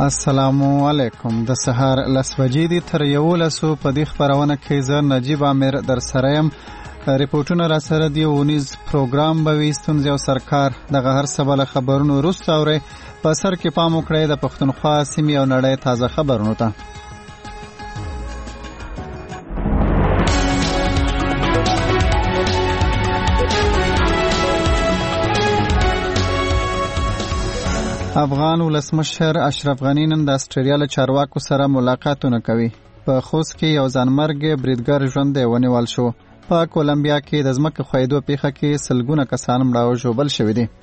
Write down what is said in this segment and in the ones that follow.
السلام علیکم. د سهار 10 بجې دي تر 11 په دې خبرونه کې زه نجیب عامر در سره یم. ریپورتونه را سره دی ونیز پروګرام به وستون یو سرکار دغه هر څه بل خبرونو وروسته اوري په سر کې پام وکړئ د پښتونخوا سیمې او نړۍ تازه خبرونو ته. افغان ولسمشر اشرف غنی نن د استرالیا له چارواکو سره ملاقاتونه کوي. په خوست کې یو ځانمرګ بریدګر ژوندی ونیول شو. په کولمبیا کې د ځمکې ښویېدو پیښه کې سلګونه کسان مړه او ژوبل شوي دي.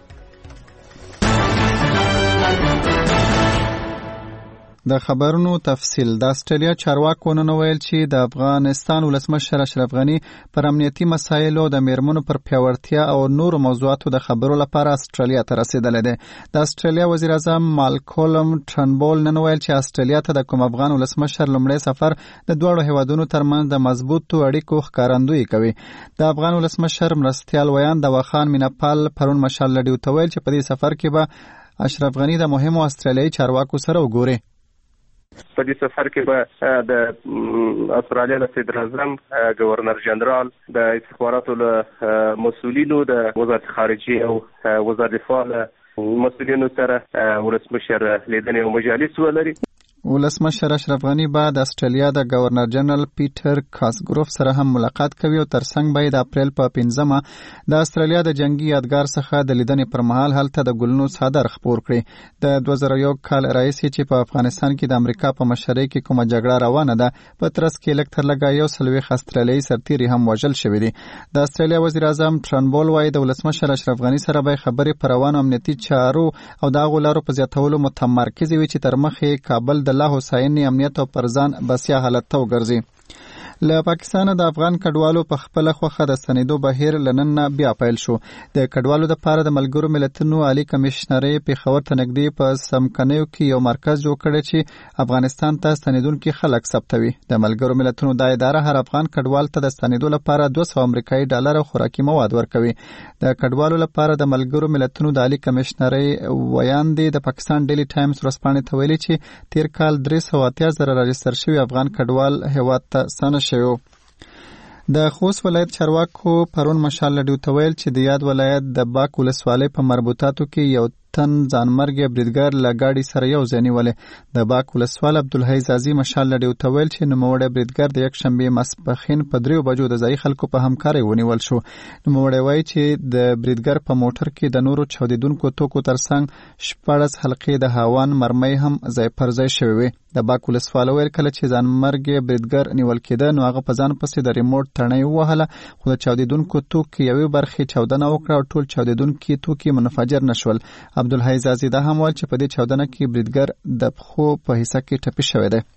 د خبرونو تفصیل. د استرالیا چارواکو نن ویل چې د افغانستان ولسمشر اشرف غنی پر امنیتي مسایلو د میرمنو پر پیاوړتیا او نورو موضوعاتو د خبرو لپاره استرالیا ته رسیدلی دی. د استرالیا وزیر اعظم مالکولم ټرنبول نن ویل چې استرالیا ته د کوم افغان ولسمشر لومړی سفر د دواړو هیوادونو ترمنځ د مضبوطو اړیکو ښکارندویي کوي. د افغان ولسمشر مرستیال ویان د وخان میناپال پرون مشال لډیو ته ویل چې په دې سفر کې به اشرف غنی د مهمو استرالیایي چارواکو سره وګوري. په دې سفر کې به د استرالیا د صدر اعظم گورنر جنرال د استخباراتو له مسؤلینو د وزارت خارجه او وزارت دفاع مسؤلینو سره ولسمشر لیدنې او مجالس ولري. ولسمشر اشرف غنی بعد د استرالیا د گورنر جنرال پیټر کاسګروف سره هم ملاقات کوي او ترڅنګ به د اپریل په 15مه د استرالیا د جنگي یادګار څخه د لیدنې پر مهال هلته د ګلونو څادر خپور کړي. د 2001 کال راهیسې چې په افغانستان کې د امریکا په مشرۍ کې کومه جګړه روانه ده په ترڅ کې لږ تر لږه 140 استرالیایي سرتیري هم وژل شوي دي. د استرالیا وزیر اعظم ټرنبول وایي د ولسمشر اشرف غنی سره به خبرې پر روانو امنیتي چارو او د هغو لارو په زیاتولو متمرکز وي چې تر مخې کابل د الله حسین امنیت او پرځان بسیا حالت ته وګرځي. له پاکستان د افغان کډوالو په خپل خوخه د سندو بهیر لنن بیا پیل شو. د کډوالو د پاره د ملګرو ملتونو عالی کمشنري پیښور ته نږدې په سمکنیو کې یو مرکز جوړ کړی چې افغانستان ته ستنیدونکو خلک ثبتوي. د ملګرو ملتونو د اداره هر افغان کډوال ته د ستنیدو لپاره 200 امریکایي ډالر خوراکي مواد ورکوي. د کډوالو لپاره د ملګرو ملتونو د عالی کمشنري ویان دی د پاکستان ډیلی ټایمز ورسپانې ته ویلي چې تیر کال 380,000 راجستر شوي افغان کډوال هیواد ته ستانه شوي. د خوست ولایت چارواکو پرون مشال لډیو ته ویل چې د یاد ولایت د باک ولسوالۍ په مربوطاتو کې یو تن ځانمرګ بریدګر له ګاډي سره یو ځای نیولی. د باک ولسوال عبدالحی زازي مشال لډیو ته ویل چې نوموړی بریدګر د یکشنبې ماسپښین په 3 بجو د ځایي خلکو په همکارۍ ونیول شو. نوموړی وایي چې د بریدګر په موټر کې د نورو چاودېدونکو توکو ترڅنګ 14 حلقې د هاوان مرمۍ هم ځای پر ځای شوې وې. د باک ولسوال ویل کله چې ځانمرګ بریدګر نیول کېده نو هغه په ځان پسې د ریموټ تڼۍ ووهله خو د چاودېدونکو توکو یوې برخې چاودنه وکړه او ټول چاودېدونکي توکي منفجر نشول. عبدالحی زازي دا هم ویل چې په دې چاودنه کې بریدګر د پښو په حصہ کې ټپي شوی دی.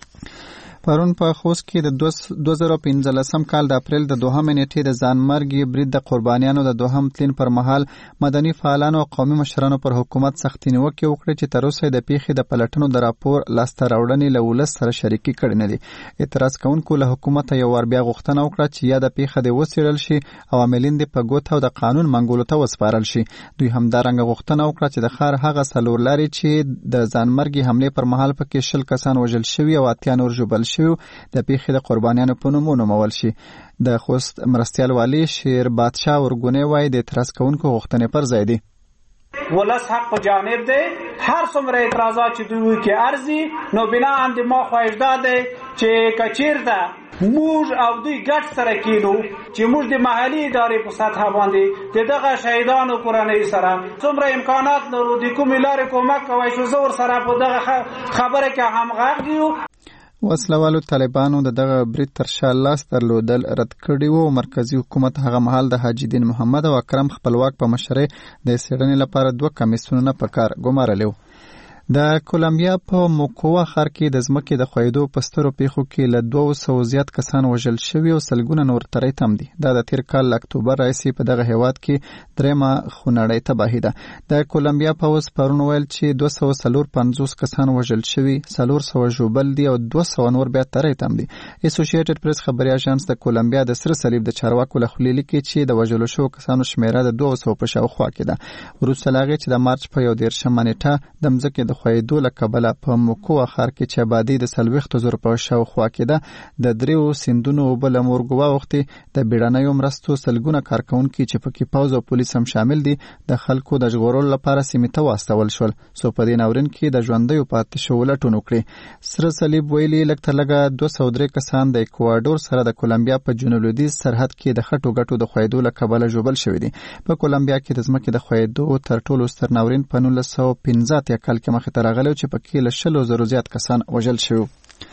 پرون په خوست کې د 2015 کال د اپریل د 2 نیټې د ځانمرګ برید د قربانیانو د دوهم تلین پر مهال مدني فعالانو او قومي مشرانو پر حکومت سختې نیوکې وکړې چې تر اوسه د پیښې د پلټنو د راپور لاسته راوړنې له ولس سره شریکي کړې نه دي. اعتراض کوونکو له حکومت یو ور بیا غوښتنه وکړه چې یا د پیښه د وڅېړل شي او عاملین د په ګوته او د قانون منګولو ته وسپارل شي. دوی همدارنګه غوښتنه وکړه چې د ښار هغه څلور لارې چې د ځانمرګ حملې پر مهال پکې 10 کسان وژل شوي او 80 نور ژوبل شوي د پیښې د قربانیانو په نوم ونومول شي. د خوست مرستیال والی شیر بادشاه ورګونی وایي د اعتراض کوونکو غوښتنې پر ځای دي. ولس حق په جانب دی. هر څومره اعتراضات چې دوی کې ارزي نو بنا اند ما خواهش داده چې کچیر ده موږ او دوی ګډ سره کینو چې موږ د محلي ادارې په سطح باندې دغه شهیدانو کورنۍ سره څومره امکانات لرو د کومې لارې کومک کوي چې زور سره په دغه خبره کې همغږ یو. وسلوالو طالبانو دغه برید تر شا لاس درلودل رد کړي وو. مرکزی حکومت هغه مهال د حاجی دین محمد او اکرم خپلواک په مشرۍ د څېړنې لپاره 2 کمیسیونونه په کار ګمارلي وو. د کولمبیا په موکوا ښار کې د ځمکې د ښویېدو په سترو پیښو کې له 200 زیات کسان وژل شوي او سلګونه نور تری تم دي. دا د تیر کال اکتوبر راهیسې په دغه هیواد کې درېیمه خونړۍ تباهي ده. د کولمبیا پوځ پرون ویل چې 250 کسان وژل شوي، 400 ژوبل دي او 200 نور بیا تری تم دي. اسوسییټډ پریس خبري اژانس د کولمبیا د سره صلیب د چارواکو له خولې لیکي چې د وژلو شوو کسانو شمیره د 200 په شاوخوا کې ده. وروسته له هغې چې د مارچ په 11 نیټه د مځکې د د خویدو له کبله په موکو ښار کې چې آبادي د 40,000 په شاوخوا کې ده د 3 سیندونو اوبه له مورګوا وختې د بیړنیو مرستو سلګونه کارکونکي چې پکې پوځ او پولیس هم شامل دي د خلکو د ژغورلو لپاره سیمې ته واستول شول. سو په دې ناورین کې د ژوندیو پاتې شو لټون وکړي. سره صلیب ویلي لږ تر لږه 203 کسان د ایکواډور سره د کولمبیا په جنوب لویدیځ سرحد کې د خټو ګټو د خویدو له کبله ژوبل شوي دي. په کولمبیا کې د ځمکې د خویدو تر ټولو ستر ناورین په 1915 کال کې مخې ته راغلی چې پکې له 100,000 زیات کسان وژل شوي.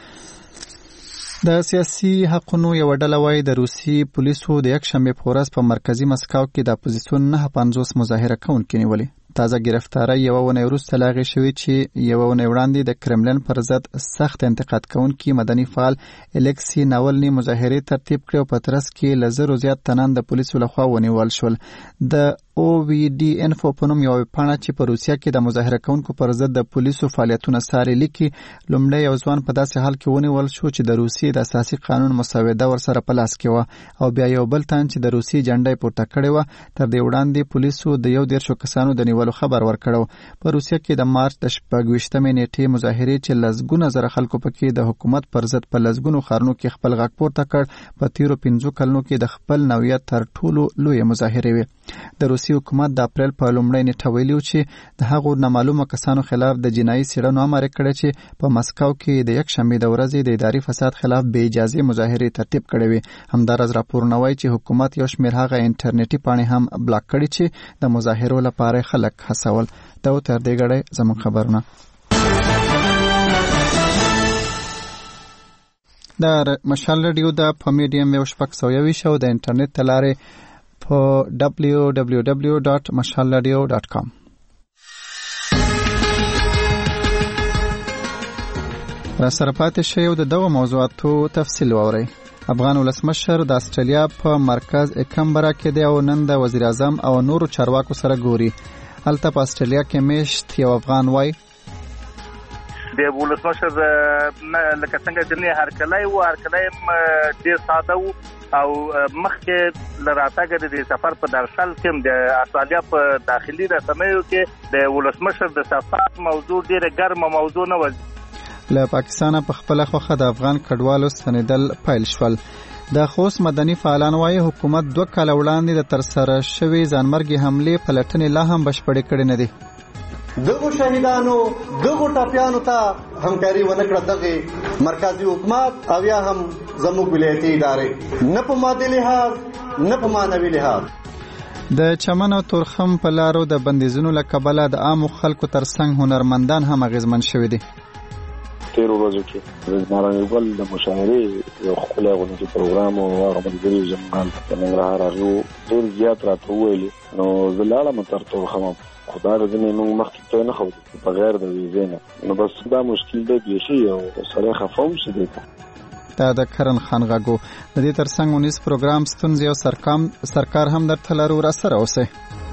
د سیاسي حقونو یو ډله وایي د روسي پولیسو د یکشنبې په ورځ په مرکزي مسکو کې د اپوزیسیون 950 مظاهره کوونکي نیولي. تازه گرفتاری یوه ونې وروسته لاغې شوې چې یوه ونې وړاندې د کرملین پر ضد سخت انتقاد کوونکي مدني فعال الکسی ناولني مظاهرې ترتیب کړې او په ترڅ کې له 1000 زیات تنان د پولیسو لخوا ونیول شول. د OVD انفو په نوم یو پاڼه چې په روسیا کې د مظاهره کوونکو پر ضد د پولیسو فعالیتونه څاري لیکي لومړی یو ځوان په داسې حال کې ونیول شو چې د روسیې د اساسي قانون مسوده ورسره په لاس کې وه او بیا یو بل تن چې د روسیې جنډه پورته کړې وه. تر دې وړاندې پولیسو د 110 کسانو د نیولو خبر ورکړو. په روسیا کې د مارچ د 26 نیټې مظاهرې چې لسګونه زره خلکو پکې د حکومت پر ضد په لسګونو ښارونو کې خپل غږ پورته کړ په تیرو 15 کلونو کې د خپل نوعیت تر ټولو لوی مظاهرې وي. د روسي حکومت د اپریل په لومړۍ نیټه ویلي چې د هغو نامعلومه کسانو خلاف د جنایي څېړنو امر کړی چې په مسکو کې د یکشنبې د ورځې د اداري فساد خلاف بې اجازې مظاهرې ترتیب کړې وي. همداراز راپورونه وایي چې حکومت یو شمېر هغه انټرنیټي پاڼې هم بلاک کړي چې د مظاهرو لپاره خلک هڅول. دا تر دې غړې زموږ خبرونه. د مشال رادیو د په میډیم یو شپږ سوه ویش او د انټرنیټ ته لارې په www.mashalradio.com. را سره پاتې شئ او د دغو موضوعاتو تفصیل واورئ. افغان ولسمشر د استرالیا په مرکز کمبرا کې دی او نن د وزیر اعظم او نورو چارواکو سره ګوري. هلته په استرالیا کې میشت یو افغان وای د ولسمشر لکه څنګه چې هرکلی و هرکلی ډېر ساده و او مخکې لراتګ د سفر په درشل کې د استرالیا په داخلي رسنیو کې د ولسمشر د سفر موضوع ډېره ګرمه موضوع نه و. له پاکستانه په خپله خوښه د افغان کډوالو ستنېدل پیل شول. د خوست مدني فعالان وایي حکومت 2 کاله وړاندې د ترسره شوې ځانمرګي حملې پلټنې لا هم بشپړې کړې نه دي. دغه شهیدانو دغه ټاپیانو ته همکاري ونه کړه دغه مرکزی حکومت او یا هم زموږ ولایتي ادارې نه په مادي لحاظ نه په معنوي لحاظ. د چمن او تورخم په لارو د بندیزونو له کبله د عامو خلکو ترڅنګ هنرمندان هم اغیزمن شوي دي. تیرو ورځو کې د نارنج ګل د مشاعرې یو ښکلی غونډې پروګرام او هغه ملګري زموږ په ننګرهار هغو ډېر زیات راته وویلي نو زه لاړم تر تورخمه خدا رضنې موږ مخکې ته نه ښودو بغیر د ویزې نه نو بس دا مشکل دی بیخي او سړی خفه هم شي دی ته. دا د کرن خان غږو. د دې ترڅنګ ونیز پروګرام ستونزې او سرکار هم درته لرو راسره اوسئ.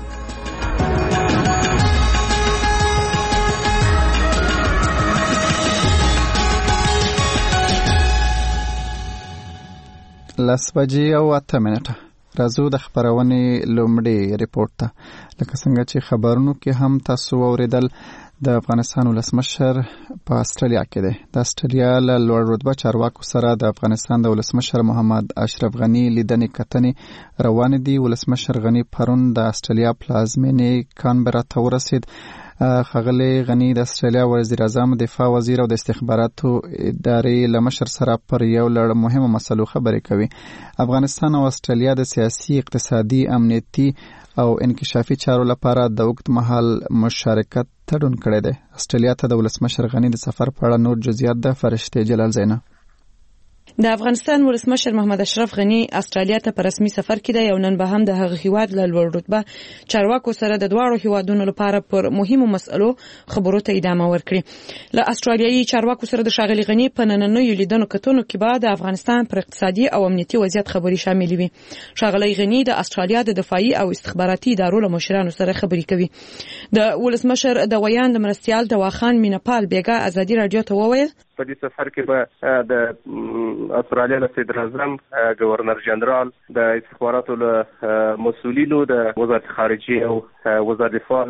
لس بجې او 8 منټه. راځو د خبرونې لومړی ریپورت ته. لکه څنګه چې خبرونو کې هم تاسو اوریدل د افغانستان ولسمشر په استرالیا کې دی. د استرالیا له لوړ رتبه چارواکو سره د افغانستان د ولسمشر محمد اشرف غني لیدنې کتنې روانې دي. ولسمشر غني پرون د استرالیا پلازمینې کانبرا ته ورسید. ښاغلی غني د استرالیا وزیر اعظم دفاع وزیر او د استخباراتو ادارې له مشر سره پر یو لړ مهمو مسلو خبرې کوي. افغانستان او استرالیا د سیاسي اقتصادي امنیتي او انکشافي چارو لپاره د اوږد مهال مشارکت تړون کړی دی. استرالیا ته د ولسمشر غني د سفر په اړه نور جزئیات د فرشته جلال زینه. د افغانستان ولسمشر محمد اشرف غني استرالیا ته په رسمي سفر کې دی او نن به هم د هغه هیواد له لوړ رتبه چارواکو سره د دواړو هیوادونو لپاره پر مهمو مسلو خبرو ته ادامه ورکړي. له استرالیایي چارواکو سره د ښاغلي غني په نننیو لیدنو کتنو کې به د افغانستان پر اقتصادي او امنیتي وضعیت خبرې شاملې وي. ښاغلي غني د استرالیا د دفاعي او استخباراتي ادارو له مشرانو سره خبرې کوي. د ولسمشر د ویان د مرستیال دواخان مینپال بیګا ازادي رادیو ته وویل په دې سفر کې به د استرالیا د صدر اعظم گورنر جنرال د استخباراتو له مسؤلینو د وزارت خارجه او وزارت دفاع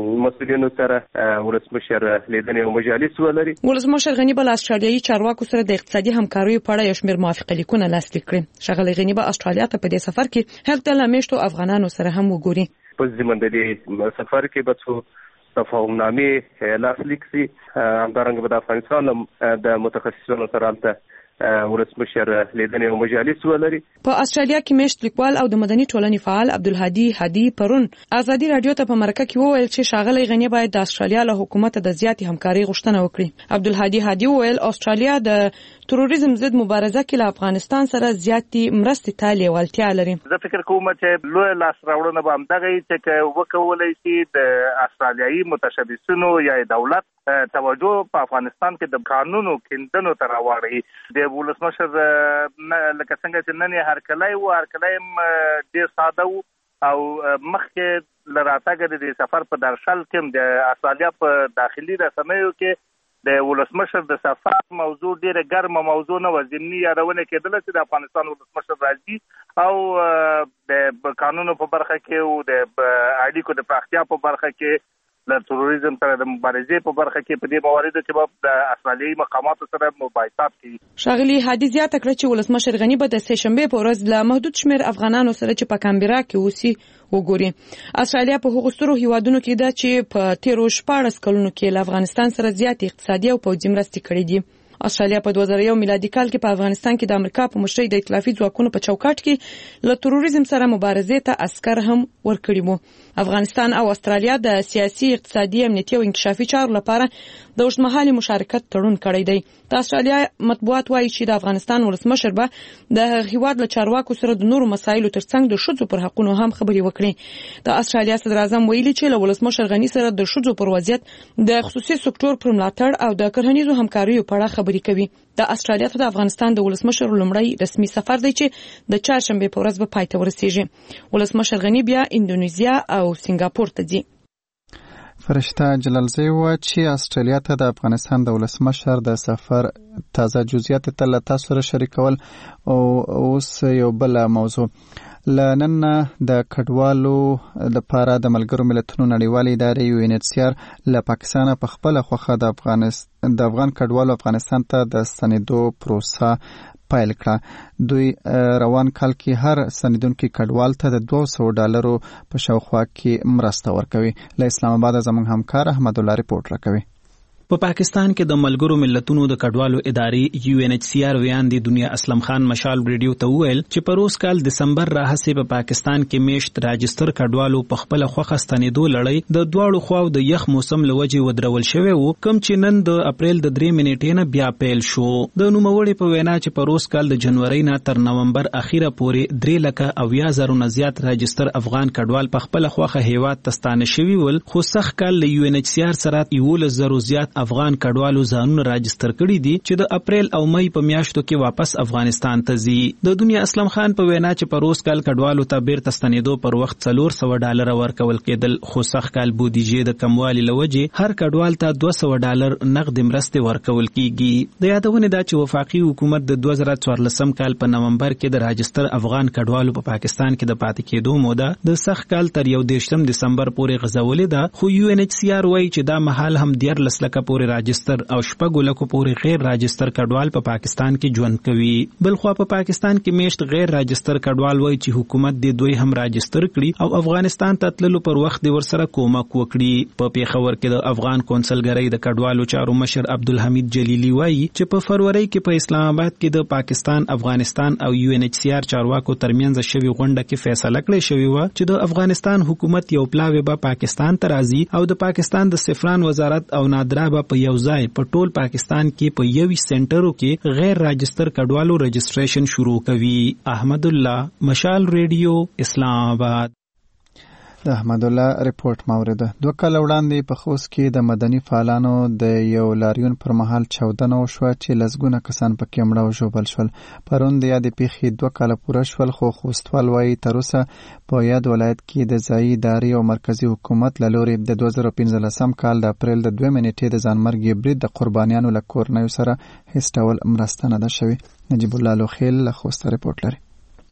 مسؤلینو سره ولسمشر لیدنې او مجالس ولري. ولسمشر غنی بل استرالیایي چارواکو سره د اقتصادي همکاریو په اړه یو شمېر موافقه لیکونه لاسلیک کړي. ښاغلی غنی به استرالیا ته په دې سفر کې هلته له میشتو افغانانو سره هم وګوري. په ضمن د دې سفر کې به څو تفاهمنامې لاسلیک شي. همدارنګه به د افغانستان د متخصصینو سره هلته ولسمشر لیدنې او مجالس ولري. په استرالیا کې میشت لیکوال او د مدني ټولنې فعال عبدالهادي هادي پرون ازادي رادیو ته په مرکه کې وویل چې ښاغلی غنی باید د استرالیا له حکومت د زیاتې همکاري غوښتنه وکړي. عبدالهادي هادي وویل استرالیا د تروریزم ضد مبارزه کې له افغانستان سره زیاتې مرستې ته لیوالتیا لري. زه فکر کوم چې لوی لاس راوړنه به همدغه چې وکولای شي د استرالیایي متشبثینو یا دولت توجه په افغانستان کې د قانونو کیندنو تر راوړي. د ولسمشر لکه څنګه چې نن هرکلی ډیر ساده وو او مخکې لراتګ د سفر په درشل کې د استرالیا په داخلي رسنیو کې د ولسمشر د سفر موضوع ډیره ګرمه موضوع نه و. ضمني یادونه کېدله چې د افغانستان ولسمشر راځي او د قانونو په برخه کې او د اړیکو د پراختیا په برخه کې د تروریزم سره د مبارزې په برخه کې په دې مواردو کې د استرالیایي مقاماتو سره مباحثات کوي. ښاغلي هادي زیاته کړه چې ولسمشر غنی به د سهشنبې په ورځ له محدود شمېر افغانانو سره چې په کامبرا کې اوسي وګوري. استرالیا په هغو سترو هیوادونو کې ده چې په تیرو 14 کلونو کې له افغانستان سره زیات اقتصادي او پوځي مرستې کړې دي. استرالیا په 2001 میلادي کال کې په افغانستان کې د امریکا په مشرۍ د ائتلافي ځواکونو په چوکاټ کې له تروریزم سره مبارزې ته عسكر هم ورکړي وو. افغانستان او استرالیا د سیاسي، اقتصادي، امنیتي او انکشافي چارو لپاره د اوږدمهالي مشارکت تړون کړی دی. د استرالیا مطبوعات وایي چې د افغانستان ولسمشر به د هیواد له چارواکو سره د نورو مسایلو ترڅنګ د ښځو پر حقونو هم خبرې وکړي. د استرالیا صدر اعظم ویلي چې له ولسمشر غنی سره د ښځو پر وضعیت، د خصوصي سکتور پر ملاتړ او د کرهنیزو همکاریو په اړه خبرې کوي. د استرالیا ته د افغانستان د ولسمشر لومړی رسمي سفر دی چې د چهارشنبې په ورځ به پای ته ورسیږي. ولسمشر غنی بیا اندونیزیا او سنگاپور ته ځي. فرشته جلالزی و چې استرالیا ته د افغانستان د ولسمشر د سفر تازه جزئیات ته له تاسو سره شریکول او اوس یو بل موضوع لنن د کډوالو لپاره د ملګرو ملتونو نړیوالې ادارې UNHCR له پاکستان په خپل خوخه د افغان کډوالو افغانستان ته د ستنېدو پروسه پیل کړه. دوی روان کال کې هر ستنېدونکي کډوال ته د $200 په شاوخوا کې مرسته ورکوي. له اسلام آباد زموږ همکار احمد الله ریپورت راکوي. په پاکستان کې د ملګرو ملتونو د کډوالو ادارې UNHCR ویاندې دنیا اسلم خان مشال ریډیو ته وویل چې په روز کال دسمبر راهسې په پاکستان کې میشت راجستر کډوالو په خپل خوخه ستنېدو لړۍ د دواړو خواو د یخ موسم لوجې ودرول شوی وو، کوم چې نن د اپریل د 3 منېټې نه بیا پیل شو. د نوموړي په وینا چې په روز کال د جنوري نه تر نومبر اخیره پورې 3,80,000 نه زیات راجستر افغان کډوال په خپل خوخه هیواد تستانه شوی ول، خو سخت کال له UNHCR سره 11,000 زیات افغان کډوالو ځانونه راجستر کړي دي چې د اپریل او مئی په میاشتو کې واپس افغانستان ته ځي. د دنیا اسلم خان په وینا چې په روز کال کډوالو ته بیرته ستنېدو پر وخت $400 ورکول کېدل، خو سخت کال بودیجې د کموالي لوجې هر کډوال ته $200 نقد مرستې ورکول کیږي. د یادونه ده چې وفاقي حکومت د 2014 کال په نومبر کې د راجستر افغان کډوالو په پاکستان کې د پاتې کېدو موده د سخت کال تر 21 دسمبر پورې غځولې ده، خو UNHCR وایي چې دا مهال هم 13 لکه پورې راجستر او 6 لکو پورې غیر راجستر کډوال په پاکستان کې ژوند کوي. بلخوا په پاکستان کې میشت غیر راجستر کډوال وایي چې حکومت د دوی هم راجستر کړي او افغانستان ته تللو پر وخت د ورسره کومک وکړي. په پیښور کې د افغان کونسلګرۍ د کډوالو چارو مشر عبدالحمید جلیلی وایي چې په فروری کې په اسلام آباد کې د پاکستان، افغانستان او UNHCR چارواکو ترمنځ شوی غونډه کې فیصله کړې شوې و چې د افغانستان حکومت یو پلاوی به پاکستان ته راځي او د پاکستان د سفران وزارت او نادرا به په یو ځای په ټول پاکستان کې په یوې سنټرو کې غیر راجستر کډوالو رجسټریشن شروع کوي. احمد الله، مشال ریډیو، اسلام آباد. د احمد الله ریپورت مورده. 2 کال وړاندې په خوست کې د مدني فعالانو د یو لاریون پر مهال چاودنه وشوه چې لسګونه کسان پکې مړه او ژوبل شول. پرون د یادې پیښې 2 کاله پوره شول، خو خوستوال وایي تر اوسه په یاد ولایت کې د ځایي ادارې او مرکزي حکومت له لوري د 2015 کال د اپریل د 2 منېټې د ځانمرګي برید د قربانیانو له کورنیو سره هیڅ ډول مرسته نه ده شوې. نجیب الله لوخیل له خوسته ریپورت لري.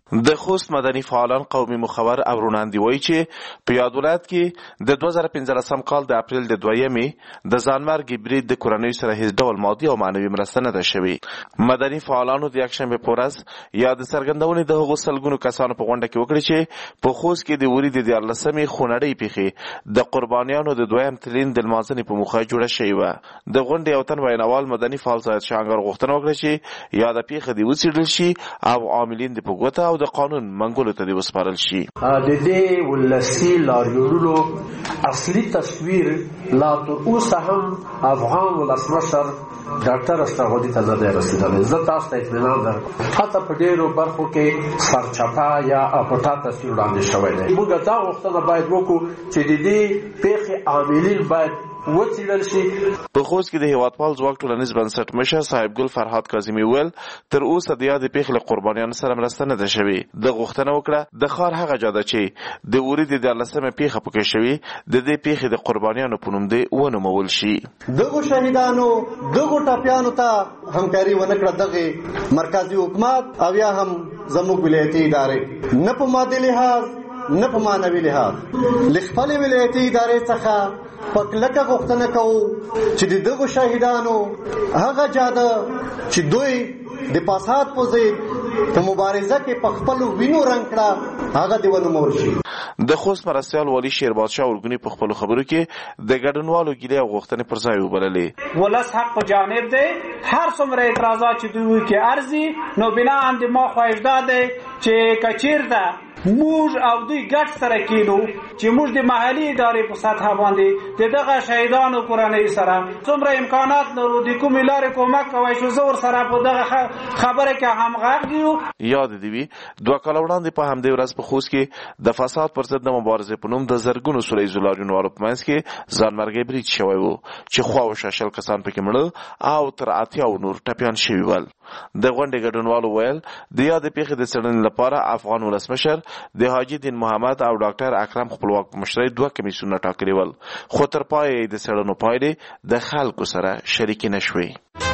د خوست مدني فعالان قومي مخور او روناندي وایي چې په یاد ولایت کې د 2015 کال د اپریل د 2مې د ځانمرګي برید د کورنۍ سره هیڅ ډول مادي او معنوي مرسته نه ده شوې. مدني فعالانو د یکشنبه په ورځ یا د څرګندونې د هغو سلګونو کسانو په غونډه کې وکړي چې په خوست کې د ورید د 14مې خونړۍ پیښې د قربانیانو د 2م تلین د لمانځنې په موخه جوړه شوې وه. د غونډې یو تن ویناوال مدني فعال زاهد شانګر غوښتنه وکړه چې یاده پیښه دې وڅېړل شي او عاملین د په ګوته او د قانون منګولو ته دې وسپارل شي. د دې ولسي لاریونونو اصلي تصویر لا تر اوسه هم افغان ولسمشر ډاکټر اشرف غني ته نه دی رسېدلی. زه تاسو ته اطمینان درکوم حتی په ډېرو برخو کې سرچپه یا پټه تصویر وړاندې شوی دی. موږ دا غوښتنه باید وکړو چې د دې پیښې عاملین باید وڅېړل شي. په خوست کې د هیوادپال ځواک ټولنیز بنسټ مشر صاحب ګل فرهاد کاظمي وویل تر اوسه د یادې پیښې له قربانیانو سره مرسته نه ده شوې. د غوښتنه وکړه د ښار هغه جا ده چې د ورید د 14مې پیښه پکې شوې د دې پیښې د قربانیانو په نوم دې ونومول شي. دغو شهیدانو دغو ټپیانو ته همکاري ونه کړه دغه مرکزي حکومت او یا هم زموږ ولایتي ادارې نه په مادي لحاظ نه په معنوي لحاظ له خپلې ولایتي ادارې څخه په کلکه غوښتنه کوو چې د دغو شهیدانو هغه جاده چې دوی د فساد په ضد په مبارزه کې په خپلو وینو رنګ کړه هغه دې ونومول شي. د خوست مرستیال والي شیربادشاه اورګونی په خپلو خبرو کې د ګډونوالو ګیلې او غوښتنې پر ځای وبللې. ولس حق په جانب دی هر څومره اعتراضات چې دوی کې ارزي نو بنا هم د ما خواهش داده چې کچیرته موږ او دوی ګډ سره کینو چې موږ د محلي ادارې په سطح باندې د دغه شهیدانو کورنۍ سره څومره امکانات لرو د کومې لارې کومک کوی شو زه ورسره په دغه خبره کې همغږ یو. یاد دې وي 2 کاله وړاندې په همدې ورځ په خوست کې د فساد پر ضد د مبارزې په نوم د زرګونو سوله ییزو لاریونوالو په منځ کې ځانمرګي برید شوی و چې خواوشا شل کسان پکې مړه او تر 80 نور ټپیان شوي ول. د غونډې ګډونوالو ویل د یادې پیښې د څېړنې لپاره افغان ولسمشر د حاجي دین محمد او ډاکټر اکرم خپلواک په مشرۍ 2 کمیسیونونه ټاکلي ول خو تر پایه د څېړنو پایلې د خلکو سره شریکې نه شوې.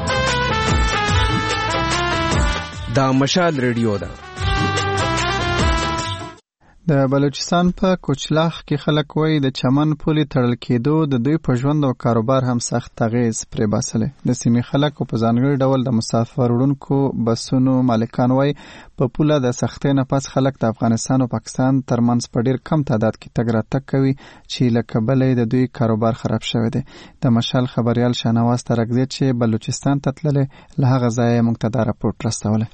دا مشال ریډیو ده. د بلوچستان په کوچلاخ کې خلک وایي د چمن پولې تړل کېدو د دوی په ژوند او کاروبار هم سخت اغېز پرې باسلی. د سیمې خلکو په ځانګړي ډول د مسافر وړونکو بسونو مالکان وایي په پوله د سختۍ نه پس خلک د افغانستان او پاکستان ترمنځ په ډېر کم تعداد کې تګ راتګ کوي چې له کبله د دوی کاروبار خراب شوی دی. د مشال خبریال شاهنواز ترکزی چې بلوچستان ته تللی له هغه ځایه موږ ته دا راپورټ رسولی.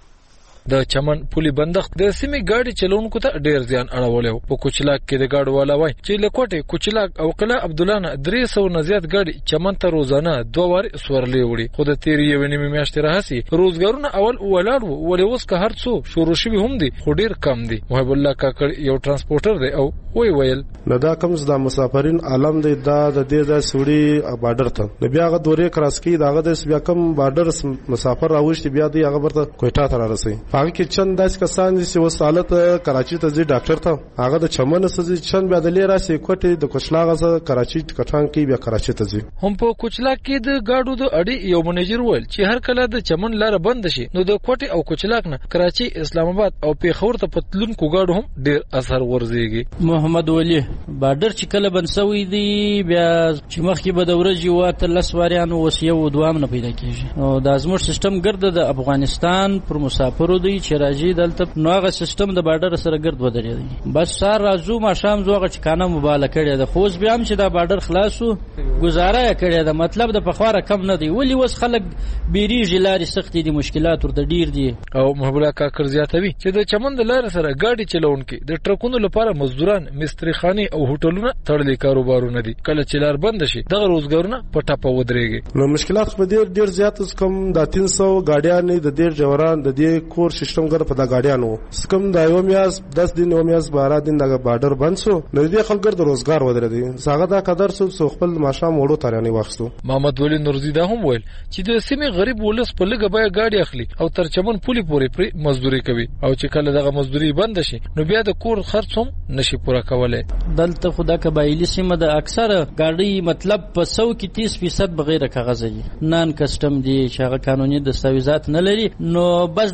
د چمن پولی بندښت د سیمې ګاډي چلونکو ته ډیر زیان اړولی و. په کوچلاک کې د ګاډو والا وایي چې له کوټې کوچلاک او قلعه عبدالله نه 300 نه زیات ګاډي چمن ته روزانه 2 وارې سورلې وړي. خو د تېرې یوې نیمې میاشتې راهیسې روزګارونه اول ولاړ وو ولې اوس که هر څه شروع شوي هم دي خو ډیر کم دي. محب الله کاکړ یو ترانسپورټر دی او ویل نو دا کوم د مسافرین عالم دی دا د دې د سوړي بارډر ته نو بیا هغه دورې کراس کی داغه د بیا کم بارډر مسافر راوښتي بیا دی هغه ورته کوټه ته راسي. هغه کې چند داس کسان چې وسالت کراچي ته ځي ډاکټر ته هغه د چمن سره چند بیا د لیر راسي کوټه د کوچلاغه سره کراچي کټان کې بیا کراچي ته ځي. هم په کوچلاک کې د گاډو د اړي یو منیجر ویل چې هر کله د چمن لار بند شي نو د کوټه او کوچلاک نه کراچي اسلام آباد او پیښور ته پتلون کو گاډو هم ډیر اثر ورزيږي. محمد ولی بارډر چې کله بند شوی دی بیا چې مخکې به د ورځې واته لس واریانو وسیو دوام نه پیدا کیږي او د ازموش سیستم ګرد د افغانستان پر مسافرو دی چې راځي دلته نو هغه سیستم د بارډر سره ګرد ودرېږي. بس سار راځو ماښام زوغه چې کانه مباله کړی د خوز بیا هم چې دا بارډر خلاصو گزاره کړی دا مطلب د پخواره کم نه دی ولی وس خلک بیریږي لارې سختې دي مشکلات ورته ډیر دي. او محب الله کاکړ زیاتوي چې د چمن د لارې سره ګاډي چلونکي د ټرکونو لپاره مزدوران مستری خاني او هوټلونه تړلي کاروبارونه دي. کله چې لار بند شي دغه روزګارونه په ټاپه ودرېږي. نو مشکلات په ډیر زیات کم د 300 ګاډیان د ډیر جوړان د دې کور سیستم ګر په دا ګاډیانو سکم د یو میاس 10 دن یو میاس 12 دن د بارډر بند شو نو دې خلک د روزګار ودرېدي څنګه دا قدر سو خپل ماشام وړو ترانه واخستو. محمد ولی نورزی دا هم ویل چې د سیمې غریب ولس په لګه بیا ګاډي اخلي او تر چمن پولی پورې پر مزدوري کوي او چې کله دغه مزدوري بند شي نو بیا د کور خرڅ هم نشي پوره کولای. دلته خدا قبایلی سیمه د اکثره ګاډي مطلب په 100 کې 30% بغیر کاغذ دي نان کسٹم دي چې هغه قانوني دستاویزات نه لري نو بس دغه د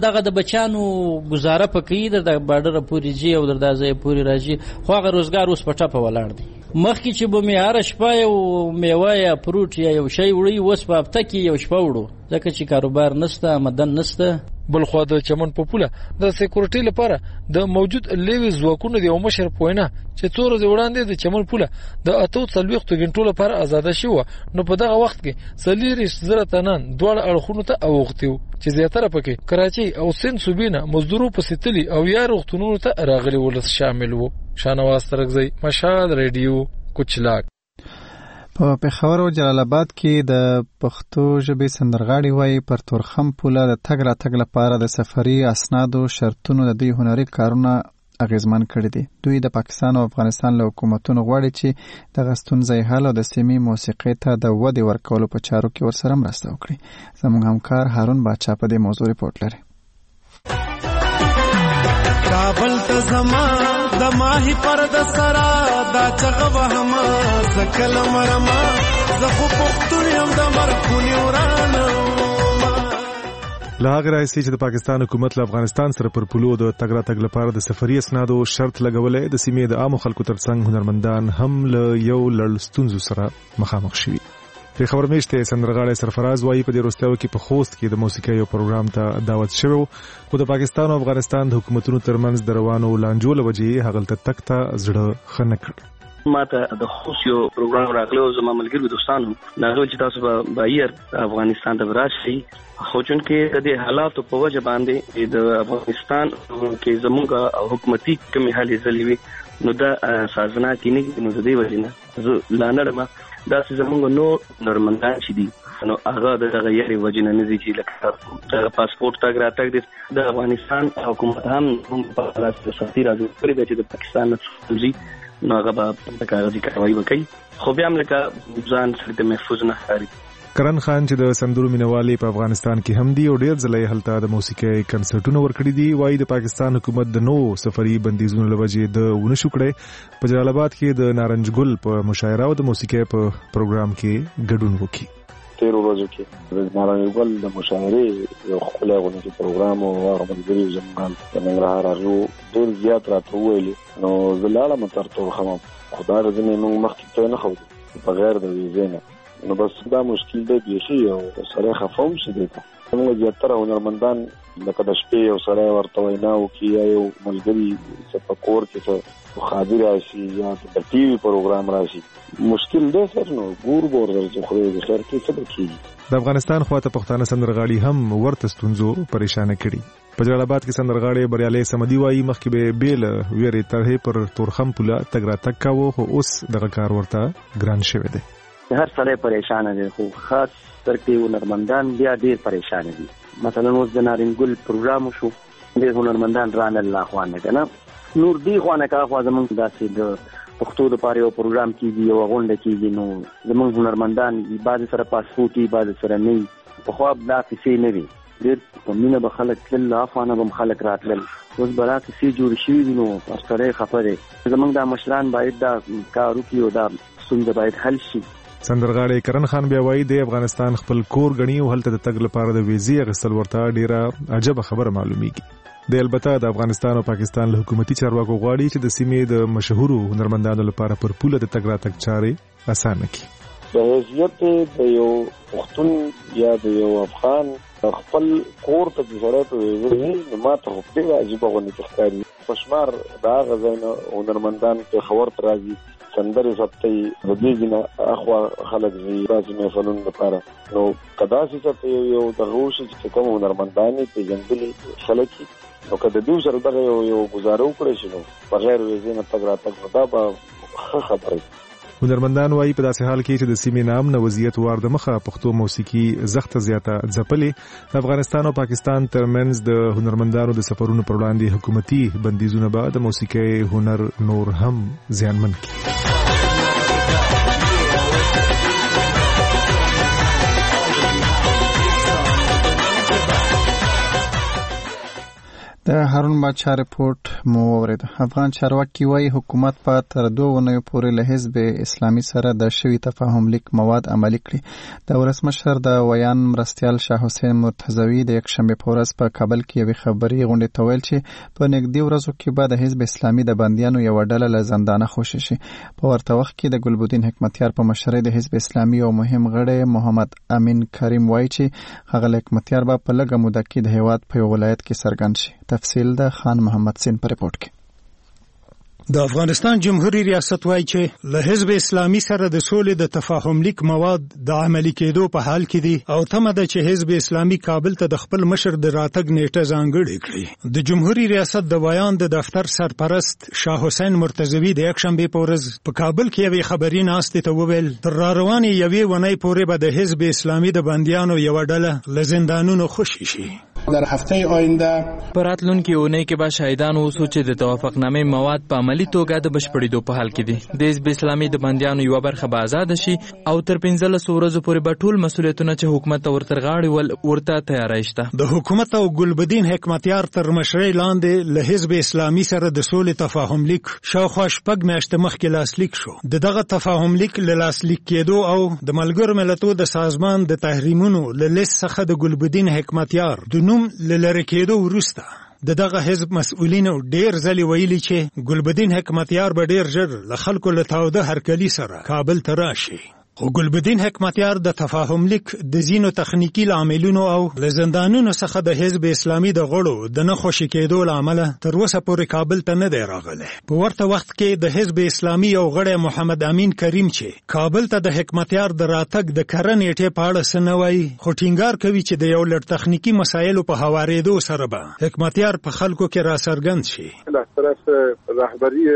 بچانو گزاره پکې د بارډر پورې جی او د ځای پورې راځي خو هغه روزګار اوس په ټاپه ولاړ دی. مخکې چې به مې هره شپه یو میوه یا فروټ یا یو شی وړي اوس په هفته کې یو شپه وړو ځکه چې کاروبار نشته آمدن نشته. بلخوا د چمن په پوله د سکیورټي لپاره د موجود لیوي ځواکونو د یو مشر پوینه چې څو ورځې وړاندې د چمن پوله د 48 غنټو لپاره آزاد شوه نو په دغه وخت کې 40,000 تنان دواړه اړخونو ته اوغتیو چې زیاتره پکې کراچي او سند صوبینه مزدورو په ستلي او یا روغتونونو ته راغلي ولس شامل وو. شانواز ترغزی مشال ریډیو کوچلاک. په پېښور او جلال آباد کې د پښتو ژبې سندرغاړي وایي پر تورخم پوله د تګ راتګ لپاره د سفري اسنادو شرطونو د دوی هنري کارونه اغیزمن کړي دي. دوی د پاکستان او افغانستان له حکومتونو غواړي چې د ستونزې حل او د سیمې موسیقۍ ته د ودې ورکولو په چارو کې ورسره مرسته وکړي. زموږ همکار هارون باچا په دې موضوع ریپورت لري. کابل ته زما د ماهی پر د سرا دا چغه وهما زکل مرما زه خو پختون یم د مرکونی ورانه. له هغه راځي چې د پاکستان حکومت له افغانستان سره پر پولو د تګ راتګ لپاره د سفري اسنادو شرط لګولې د سیمې د عامو خلکو ترڅنګ هنرمندان هم له یو لړ ستونزو سره مخامخ شوي. په خبر مېشته سندرغاړي سرفراز وایي په دې وروستیو کې په خوست کې د موسیقۍ یو پروګرام ته دعوت شوی خو د پاکستان او افغانستان د حکومتونو ترمنځ د روانو لانجو له وجې هغه ته تک ته زړه خنه کړ. ماته د خوست یو پروګرام راغلو زما ملګرو دوستانو ناغو چې تاسو به بهیر افغانستان ته راشي خو چون کې د حالاتو په وجه باندې د افغانستان کې زموږ حکومتي کمی حالې زلوي نو دا سازنا کې نه نو د دې وجه نه لانړم دا چې زموږ نو نورمندان چې دي نو هغه د غیر وجنه نه دي چې لکه پاسپورت تاګ راتګ د افغانستان حکومت هم په لاسته سفیر راځي پرې چې د پاکستان نه نو هغه به کاغذي کاروایی وکړي خو بیا هم لکه ځان سره محفوظ نه ښکاري. کرن خان چې د سندرو مینوالي په افغانستان کې هم دی او ډېر ځله هلته د موسیقۍ کنسرټونو ورکړي دي. وایي د پاکستان حکومت د نو سفري بندیزونو لوجې د ونشو کړي په جلال آباد کې د نارنج ګل په مشاعره او د موسیقۍ په پروګرام کې ګډون وکړي. تیر ورځو کې د نارنج ګل د مشاعره یو خپل غونډه پروګرام او هغه ملګری زموږ د ننګرهار راغلو ډېر زیات راته ویلي نو زلاله مترته خمو خدای دې موږ مخکې ته نه خو په غیر د ویزه نو بس دا مشکل دی بیخي او سره خفوم شي دی موږ زیاتره هنرمندان لکه د شپې او سره ورته وینا وکړي یا یو ملګري چې په کور کې څه خادي راشي یا د ټي وي پروګرام راشي مشکل دی سر نو ګور درځي خو د خیر کې څه کیږي. د افغانستان خواته پښتانه سندرغاړي هم ورته ستونزو پریشان کړي. په جلال آباد کې سندرغاړي بریالي سمدي وایي مخکې به بیل ویری طرحې پر تورخم پوله تګ راتګ کاوه خو اوس دغه کار ورته ګران شوی دی. هر سړی پریشان دی خو خاص ترکي هنرمندان بیا ډیر پریشان دي. مثلا اوس د نارنګل پروګرام شو ډیر هنرمندان رانه الله خوانه کنه نور دی خوانه کا خو زمونږ داسې د پښتو لپاره یو پروګرام کیږي او غونډه کیږي نو زمونږ هنرمندان بعض سره پاسپورتي بعض سره نه په خو دا کیسې نه وي ډیر په مینه به خلک تل افغانه به خلک راتلل اوس برات سي جوړ شي نو سره خبره زمونږ د مشران باید دا کارو کیو دا څنګه باید حل شي. سندرغاړي کرن خان بیا وایي د افغانستان خپل کور غنی او هلته د تګ لپاره د ویزې اخیستل ورته ډیره عجبه خبره معلومیږي. د البته د افغانستان او پاکستان له حکومتي چارواکو غواړي چې د سیمې د مشهورو هنرمندانو لپاره پر پوله د تګ راتګ چارې اسانه کړي. د حیثیت د یو پښتون یا د یو افغان خپل کور ته ضرورت وي نو ماته خو ډیره عجیبه غونډه ښکاري. پښمار دا غزاینه هنرمندان په خبر ترازي سندره سپتي د دې نه اخوا خلک زی راځي محفلون لپاره نو کدا چې یو د غوښ چې کوم هنرمندان په جنګلي خلک نو کله دوی سره دغه یو گزارو کړی شنو بغیر ویزه نه تګ راتګ دا به خبره. هنرمندان وایي په داسې حال کې چې د سیمې نام نه وضعیت وار د مخه پښتو موسیقي زخته زیاته ځپلې د افغانستان او پاکستان ترمنځ د هنرمندانو د سفرونو پر وړاندې حکومتي بندیزونه به د موسیقي هنر نور هم زیانمن کړي. د هارون باچا رپورت مو اورید. افغان چارواکي وايي حکومت په تر 2 ونیو پورې له حزب اسلامي سره د شوي تفاهم لیک مواد عملي کړي. د ولسمشر د ویان مرستیال شاه حسین مرتضوي د یکشنبه په ورځ په کابل کې یوې خبري غونډې ته ویل چې په نږدې ورځو کې به د حزب اسلامي د بندیانو یو ډله له زندانه خوشي شي. په ورته وخت کې د ګلبدین حکمتیار په مشرۍ د حزب اسلامي او مهم غړی محمد امین کریم وایي چې هغه حکمتیار به په لږه موده کې د هیواد په ولایت کې څرګند شي. تفصیل د خان محمد سین پر رپورت کې. د افغانستان جمهوریت ریاست وایي چې له حزب اسلامي سره د سولې د تفاهم لیک مواد د عملي کېدو په حال کې دي او تمه ده چې حزب اسلامي کابل ته د خپل مشر د راتګ نیټه ځانګړې کړي. د جمهوریت ریاست د ویان د دفتر سرپرست شاه حسین مرتضوي د یکشنبه په ورځ په کابل کې یوې خبري ناستې ته وویل تر راروانې یوې ونې پورې به د حزب اسلامي د بندیانو یو ډله له زندانونو خوشي شي. در هفته آینده پراتلونکي اونۍ کې به شاهدان اوسو چې د توافقنامې مواد په عملي توګه د بشپړېدو په حال کې دي. د حزب اسلامي د بندیانو یو برخه به آزاد شي او تر 15 ورځې پورې به ټول مسؤلیتونه چې حکومت ورته غاړي ورته تیاری شته. د حکومت او ګلبدین حکمتیار تر مشرۍ لاندې له حزب اسلامي سره د سولې تفاهم لیک شاوخوا 6 میاشتې مخکې لاسلیک شو. دغه تفاهم لیک له لاسلیک کېدو او د ملګرو ملتونو د سازمان د تحریمونو له لیست څخه د ګلبدین حکمتیار د نوم لری کېدو وروسته دغه حزب مسؤلینو ډیر ځلې ویلي چې ګلبدین حکمتیار به ډیر ژر له خلکو له تاوده هرکلي سره کابل ته راشي. خو ګلبدین حکمتیار د تفاهم لیک د زینو تخنیکی لاملونو او له زندانونو څخه د حزب اسلامي د غړو د نه خوشي کېدو لامل تر اوسه پورې کابل ته نه دی راغلی. په ورته وخت کې د حزب اسلامي یو غړی محمد امین کریم چې کابل ته د حکمتیار د راتګ د کره نیټې په اړه څه نه وایي خو ټینګار کوي چې د یو لړ تخنیکی مسایلو په هوارېدو سره به حکمتیار په خلکو کې راڅرګند شي. له طرف رهبری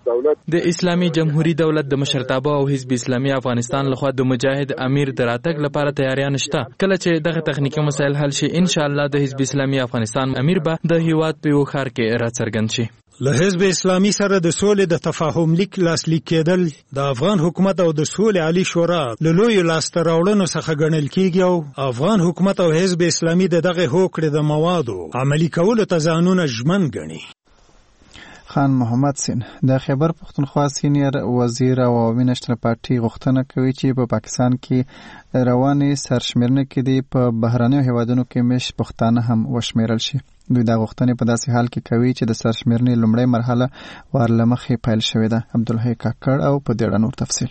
د اسلامي جمهوریت دولت د مشرتابه او حزب اسلامي افغانستان لخوا د مجاهد امیر د راتګ لپاره تیاریان شته. کله چې دغه تخنیکی مسایل حل شي ان شاء الله د حزب اسلامي افغانستان امیر به د هیواد په یو ښار کې راڅرګند شي. له حزب اسلامي سره د سولې د تفاهم لیک لاسلیک کېدل د افغان حکومت او د سولې عالی شورا له لویو لاسته راوړنو څخه ګڼل کېږي او افغان حکومت او حزب اسلامي دغه هوکړې د موادو عملي کولو ته ځانونه ژمن ګڼي. خان محمد سین د خیبر پختونخوا سینیر وزیر او عوامي نشنل پارټي غوښتنه کوي چې په پاکستان کې روانې سرشمېرنې کې دي په بهرنیو هیوادونو کې مش پښتانه هم وشمیرل شي. دوی دا غوښتنې په داسې حال کې کوي چې د سرشمېرنې لومړۍ مرحله ورلمخې پیل شوې ده. عبدالحی کاکړ او په دې نور تفصیل.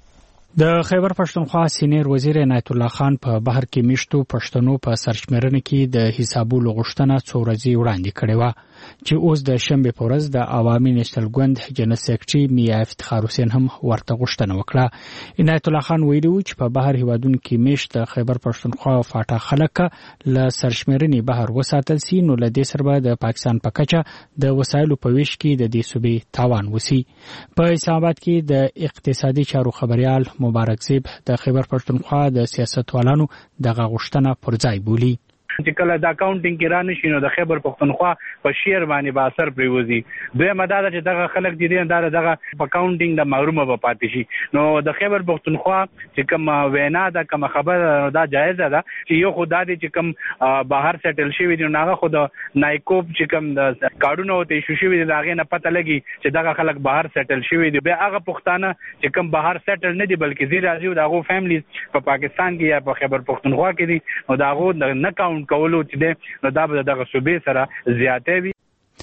د خیبر پښتونخوا سینیر وزیر عنایت الله خان په بهر کې میشتو پښتنو په سرشمېرنې کې د حسابولو غوښتنه څو ورځې وړاندې کړې وه چې اوس د شنبې په ورځ د عوامي نېشنل ګوند جنرال سیکرټري میا افتخار حسین هم ورته غوښتنه وکړه. عنایت الله خان ویلي و چې په بهر هیوادونو کې میشت د خیبر پښتونخوا او فاټا خلک له سرشمېرنې بهر وساتل سي نو له دې سره به د پاکستان په کچه د وسایلو په ویش کې د دې صوبې تاوان وسی. په اسلام آباد کې د اقتصادي چارو خبريال مبارک زیب د خیبر پښتونخوا د سیاستوالانو دغه غوښتنه پر ځای بولی. چې کله د اکاونټینګ کې را نشي نو د خیبر پښتونخوا په شیر باندې به اثر پریوزي. دویمه دا ده چې دغه خلک دي دغه اکاونټینګ د محرومه به پاتې شي. نو د خیبر پښتونخوا چې کوم وینا ده کوم خبر دا جایزه ده چې یو خدای دې چې کوم بهر سیټل شوی دي ناغه خود نایکوب چې کوم د کارډونو ته ایشو شوی دي هغه نه پته لګي چې دغه خلک بهر سیټل شوی دي. بیا هغه پښتانه چې کوم بهر سیټل نه دي بلکې زی راځي او دغه فیملیز په پاکستان کې یا په خیبر پښتونخوا کې دي او دغه نه کاونټ کولو چې ده نو دا به دغه صوبې سره زیاتې وي.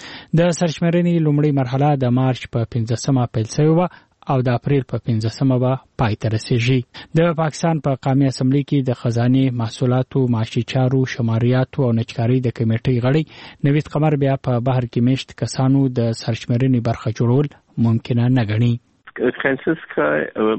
د سرشمېرنې لومړۍ مرحله د مارچ په 15مه پیل شوې وه او د اپریل په 15مه به پای ته رسیږي. د پاکستان په قومي اسمبلی کې د خزانه محصولاتو معاشي چارو شماریاتو او نچکاري د کمیټې غړي نوید قمر بیا په بهر کې میشت کسانو د سرشمېرنې برخه جوړول ممکنه نه ګڼي. سنسس کا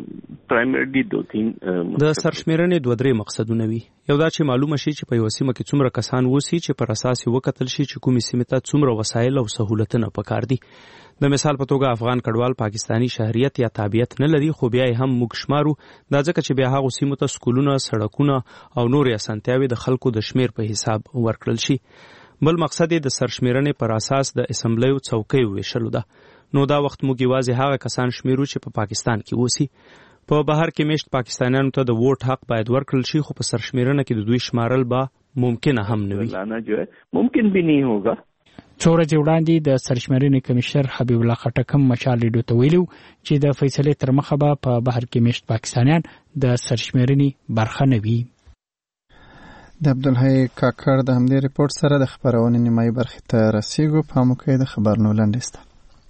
پرایمرلی دو تین د سرشمېرنې دوه درې مقصدونه وي. یو دا چې معلومه شي چې په یو سیمه کې څومره کسان وسی چې پر اساس وکتل شي چې کومې سیمه ته څومره وسایل او سہولتونه پکار دي. د مثال په توګه افغان کډوال پاکستانی شهریت یا تابعیت نه لري خو بیا هم موږ شمارو دا ځکه چې بیا هغه سیمه ته سکولونه سړکونه او نور اسانتیاوي د خلکو د شمیر په حساب ورکړل شي. بل مقصد د سرشمېرنې پر اساس د اسمبلیو څوکۍ ویشلو ده. نو دا وخت موږ یوازې هغه کسان شمیرو چې په پاکستان کې اوسي. په بهر کې میشت پاکستانیانو ته د ووټ حق باید ورکړل شي خو په سرشمېرنه کې د دوی شمارل به ممکنه هم نه وي. لانا جو ہے ممکن بھی نہیں ہوگا. څو ورځې وړاندې د سرشمېرنې کمشنر حبیب الله خټک هم مشال ریډیو ته ویلو چې د فیصلې تر مخه به په بهر کې میشت پاکستانیان د سرشمېرنې برخه نه وي. د عبدالحی کاکړ د همدې ریپورت سره د خبرونې نیمایي برخې ته رسیږو. په موقع د خبرونو لنډیسته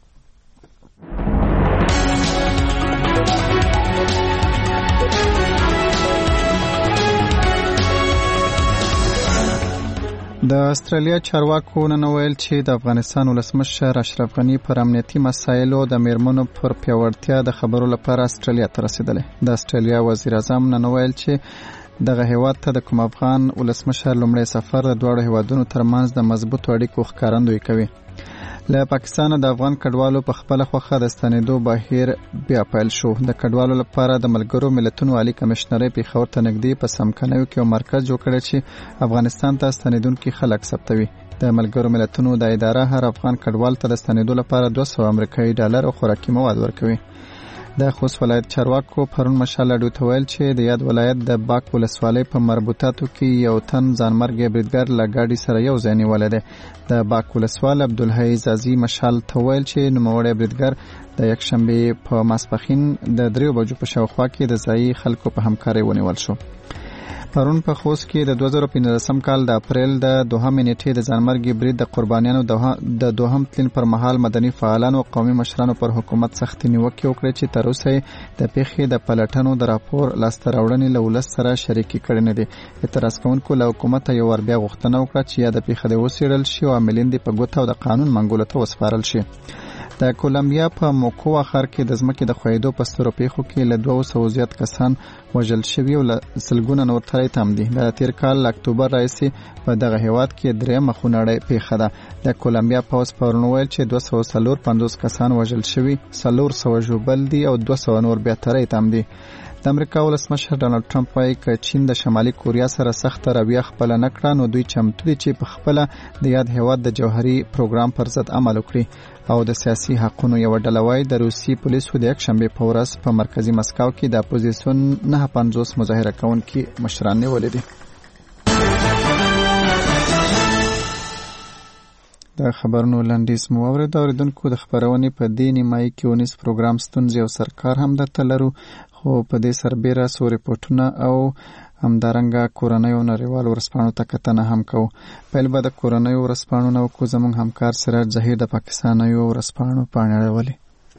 د استرالیا چارواکو نن ویل چې د افغانستان ولسمشر اشرف غني پر امنیتي مسایلو د میرمنو پر پیاوړتیا د خبرو لپاره استرالیا ته رسیدلی. د استرالیا وزیر اعظم نن ویل چې دغه هیواد ته د کوم افغان ولسمشر لومړی سفر د دواړو هیوادونو ترمنځ د مضبوطو اړیکو ښکارندویي کوي. له پاکستان د افغان کډوالو په خپل خوخه د ستنېدو بهیر بیا پیل شو. د کډوالو لپاره د ملګرو ملتونو عالی کمشنرۍ پیښور ته نږدې په سمکنیو کې یو مرکز جوړ کړی چې افغانستان ته ستنېدونکي خلک ثبتوي. د ملګرو ملتونو د اداره هر افغان کډوال ته د ستنېدو لپاره 200 امریکایي ډالر او خوراکي مواد ورکوي. د خوست ولایت چارواکو پرون مشال راډیو ته ویل چې د یاد ولایت د باک ولسوالۍ په مربوطاتو کې یو تن ځانمرګي بریدګر له ګاډي سره یو ځای نیولی دی. د باک ولسوال عبدالحی زازي مشال ته ویل چې نوموړی بریدګر د یکشنبې په ماسپښین د 3 بجو په شاوخوا کې د ځایي خلکو په همکارۍ ونیول شو. پرون په خوست کې د 2015 کال د اپریل د 2 نیټې د ځانمرګي برید د قربانیانو د دوهم تلین پر مهال مدني فعالانو او قومي مشرانو پر حکومت سختې نیوکې وکړې چې تر اوسه د پیښې د پلټنو د راپور لاسته راوړنې له ولس سره شریکې کړې نه دي. اعتراض کوونکو له حکومت یو ور بیا غوښتنه وکړه چې یا د پیښې د وڅېړل شي او عاملین دې په ګوته او د قانون منګولو ته وسپارل شي. د کولمبیا په موکوا ښار کې د ځمکې د ښویېدو په سترو پیښو کې له 200 زیات کسان وژل شوي او سلګونه نور ترې تم دي. د تیر کال اکتوبر راهیسې په دغه هیواد کې درېیمه خونړۍ پیښه ده. د کولمبیا پوځ پرون ویل چې 250 کسان وژل شوي، 400 ژوبل دي او 200 نور بیا ترې تم دي. د امریکا ولسمشر ډانلډ ټرمپ وایي چې چین د شمالي کوریا سره سخت رویه خپل نه کړه نو دوی چمتو دي چې په خپل د یاد هیواد د جوهري پروګرام پر ضد عمل وکړي. او د سیاسي حقونو یو ډله وایي د روسي پولیسو د یکشنبې په ورځ په مرکزي مسکو کې د اپوزیسیون 950 مظاهره کوونکي مشران نیولي دي. د خبرونو لنډیز مو اورید. اوریدونکو د خبرونې په دې نیمایي کې ونیس پروګرام ستونزې او سرکار هم درته لرو، خو په دې سربیره څو ریپورټونه او همدارنګه کورنیو نړیوالو ورځپاڼو ته کتنه هم کوو. پیل به د کورنیو ورځپاڼو نه وکړو. زموږ همکار سراج ظهیر د پاکستانیو ورځپاڼو پاڼې اړولې.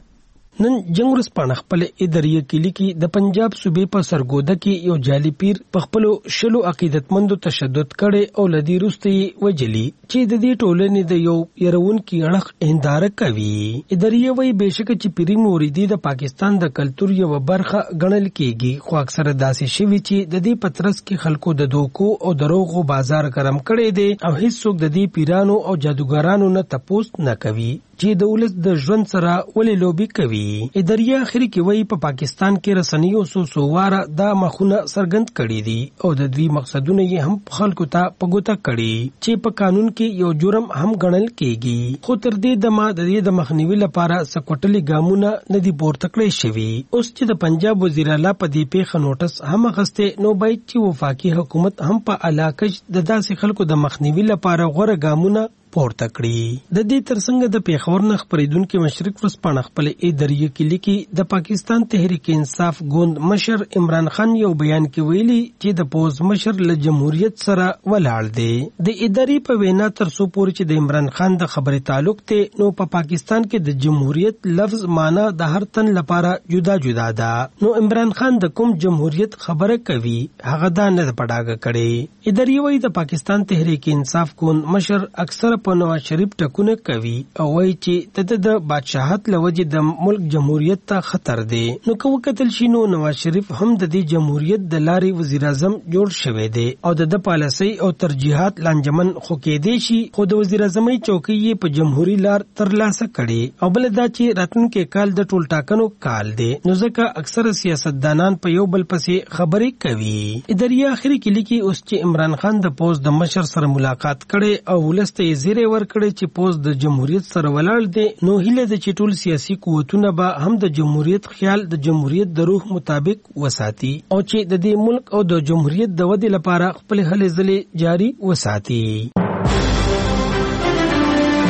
نن جنگ ورځپاڼه خپل اداریه کې لیکي د پنجاب صوبې په سرګوده کې یو جعلي پیر په خپل شلو عقیدتمندو تشدد کړي او لدی روستي وجلی چې د دې ټولنې د یو يرونکي اړخ انداره کوي. اداریه وایي بهشکه چې پیری موریدي د پاکستان د کلچر یو برخه ګڼل کیږي، خو اکثره داسې شوی چې د دې پترس کې خلکو د دوکو او دروغو بازار ګرم کړي دي او هیڅوک د دې پیرانو او جادوګرانو نه تپوس نه کوي چې د ولس د ژوند سره ولې لوبي کوي. اداریه اخري کې وایي په پاکستان کې رسنیو سوواره دا مخونه سرګند کړي دي او د دوی مقصدونه یې هم خلکو ته پګوته کړي چې په قانون کې یو جرم هم ګڼل کیږي. خو تر دې دمه د دې د مخنیوي لپاره سکوټلي ګامونه نه دي پورته کړی شوي. اوس چې د پنجاب وزیر اعلی په دې پیښه نوټس هم غسته نو باید چې وفاقي حکومت هم په علاقه د داسې خلکو د مخنیوي لپاره غوره ګامونه پورته کړی. د دې ترڅنګ د پیښور نه خبرېدونکو مشرق ورځپاڼه خپل اداریه کې لیکي د پاکستان تحریک انصاف ګوند مشر عمران خان یو بیان کې ویلي چې د پوز مشر له جمهوریت سره ولاړ دی. د اداري په وینا تر څو پورې چې د عمران خان د خبرې تعلق ته نو په پاکستان کې د جمهوریت لفظ معنی د هر تن لپاره جدا جدا ده. نو عمران خان د کوم جمهوریت خبره کوي هغه دا نه پډاګه کړي. اداري وایي د پاکستان تحریک انصاف ګوند مشر اکثر په نواز شریف ټکونه کوي او وایي چې د بادشاہت لوجه د ملک جمهوریت ته خطر دی. نو کوم قتل شینو نواز شریف هم د دې جمهوریت د لارې وزیر اعظم جوړ شوی دی او د پالیسي او ترجیحات لانجمن خو کې دی شي، خو د وزیر اعظمي چوکۍ په جمهوریت لار ترلاسه کړي او بل دا چې راتلونکي کال د ټول ټاکنو کال دی نو ځکه اکثر سیاستدانان په یو بل پسې خبرې کوي. اداریه اخري کې لیکي اوس چې عمران خان د پوز د مشر سره ملاقات کړي او ولسته زیره ورکړي چې پوز د جمهوریت سره ولاړ دی نو هیله د چټول سیاسي قوتونه به هم د جمهوریت خیال د جمهوریت د روح مطابق وساتي او چې د دې ملک او د جمهوریت د ودې لپاره خپل هلې ځلې جاری وساتي.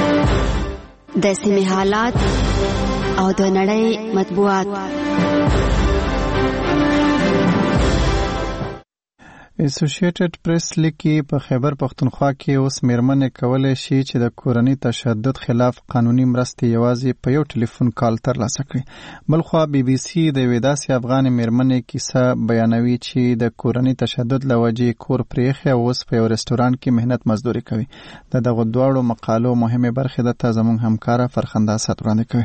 د سیمې حالات او د نړۍ مطبوعات. اسوسییټډ پریس لیکي په خیبر پختونخوا کې اوس میرمنې کولای شي چې د کورني تشدد خلاف قانوني مرستې یوازې په یو ټلیفون کال ترلاسه کړي. بلخوا بي بي سي د یوې داسې افغان میرمنې کیسه بیانوي چې د کورني تشدد له وجې کور پرېښی او اوس په یو رستورانت کې مهنت مزدوري کوي. د دغو دواړو مقالو مهمې برخې دلته زموږ همکاره فرخنده اسد وړاندې کوي.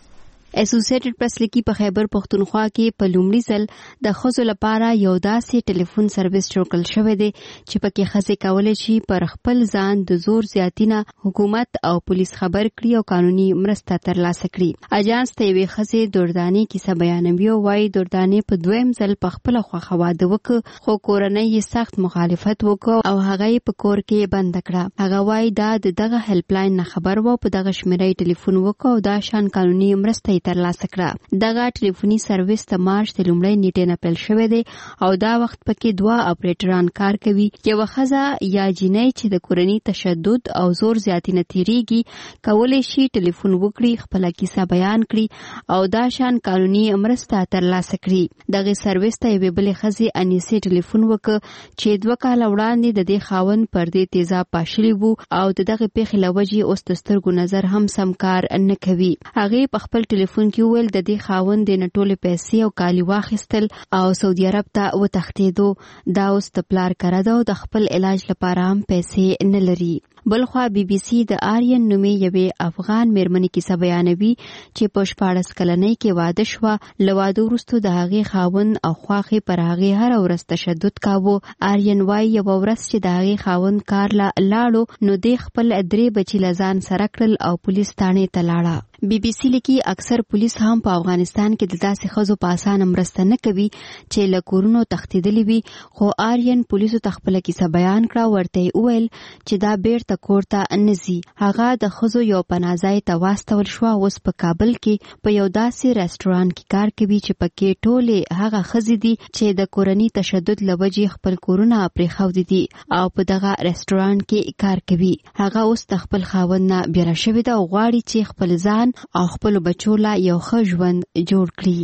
اسوسییټډ پریس لیکي په خیبر پختونخوا کې په لومړي ځل د ښځو لپاره یو داسې ټلیفون سرویس جوړ کړل شوی دی چې پکې ښځې کولی شي پر خپل ځان د زور زیاتي نه حکومت او پولیس خبر کړي او قانوني مرسته ترلاسه کړي. اجانس ته یوې ښځې دردانې کیسه بیانوي او وایي دردانې په دویم ځل په خپله خوښه واده وکړ خو کورنۍ یې سخت مخالفت وکړ او هغه یې په کور کې بنده کړه. هغه وایي دا د دغه هیلپ لاین نه خبر و په دغه شمیره ټلیفون وکړ او دا شان قانوني مرسته ترلاسه کړه. دغه ټلیفوني سرویس د مارچ د لومړۍ نیټې نه پیل شوی دی او دا وخت پکې 2 اپریټران کار کوي. یوه ښځه یا جینۍ چې د کورني تشدد او زور زیاتي نه تیریږي کولی شي ټلیفون وکړي، خپله کیسه بیان کړي او دا شان قانوني مرسته ترلاسه کړي. دغه سرویس ته یوې بلې ښځې انیسې ټلیفون وکړ چې 2 کاله وړاندې د دې خاوند پر دې تیزاب پاشلی وو او د دغه پیښې له وجې اوس د سترګو نظر هم سم کار نه کوي. هغې په خپل ټلیفون کې ویل د دې خاوند د نټولې پیسې او کالي واخیستل او سعودي عرب ته وتښتېدو. دا اوس د پلار کره ده او د خپل علاج لپاره هم پیسې نه لري. بلخوا بي بي سي د آرین نومې یوې افغان میرمنې کیسه بیانوي چې په 14 کلنۍ کې واده شوه. له واده وروسته د هغې خاوند او خواښې پر هغې هره ورځ تشدد کاوه. آرین وایي یوه ورځ چې د هغې خاوند کار له لاړو نو دې خپل 3 بچي له ځان سره کړل او پولیس تانې ته لاړه. بي بي سي لیکي اکثر پولیس هم په افغانستان کې د داسې ښځو په اسانه مرسته نه کوي چې له کورونو تښتېدلي وي. خو آرین پولیسو ته خپله کیسه بیان کړه. ورته یې وویل چې دا بیرته کور ته نه ځي. هغه د ښځو یو پناه ځای ته واستول شوه. اوس په کابل کې په یو داسې رستورانت کې کار کوي چې پکې ټولې هغه ښځې دي چې د کورني تشدد له وجې خپل کورونه پرېښودي دي او په دغه رستورانت کې کار کوي. هغه اوس د خپل خاوند نه بیره شوې ده او غواړي چې خپل ځان او خپل بچو لا یو ښه ژوند جوړ کړي.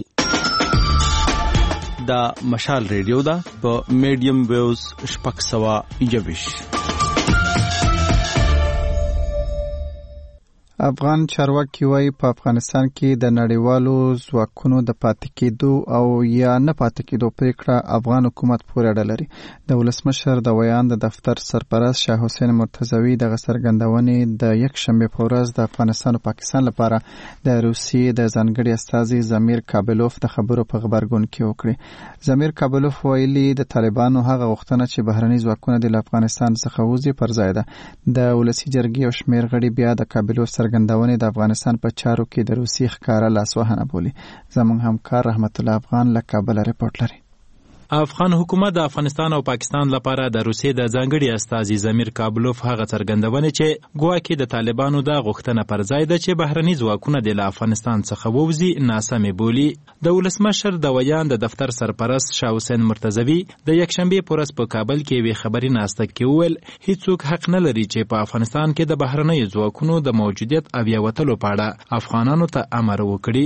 دا مشال ریډیو ده په میډیم ویوز 621. افغان چارواکي وایي په افغانستان کې د نړیوالو ځواکونو د پاتې کېدو او یا نه پاتې کېدو پریکړه افغان حکومت پورې اړه لري. د ولسمشر د ویان د دفتر سرپرست شاه حسین مرتضوي دغه څرګندونې د یکشنبې په ورځ د افغانستان او پاکستان لپاره د روسیې د ځانګړي استازي زمیر کابلوف د خبرو په خبرګون کې وکړي. زمیر کابلوف ویلي د طالبانو هغه غوښتنه چې بهرني ځواکونه د افغانستان څخه وځي پر ځای ده. د ولسي جرګې او شمېر غړي بیا د کابلوف څرګندونې د افغانستان په چارو کې د روسي ښکاره لاسوهنه بولي. زموږ همکار رحمت الله افغان له کابل رپورټ لري. افغان حکومت د افغانستان او پاکستان لپاره د روسیې د ځانګړي استازي زمیر کابلوف هغه څرګندونه چې ګواکې د طالبانو د غوښتنه پر ځای ده چې بهرني ځواکونه د افغانستان څخه ووځي ناسمه بولي. د ولسمشر د ویان د دفتر سرپرست شاه حسین مرتضوي د یکشنبې په ورځ په کابل کې وی خبري ناسته کې وویل هیڅوک حق نه لري چې په افغانستان کې د بهرني ځواکونو د موجودیت او یا وټلو په اړه افغانانو ته امر وکړي.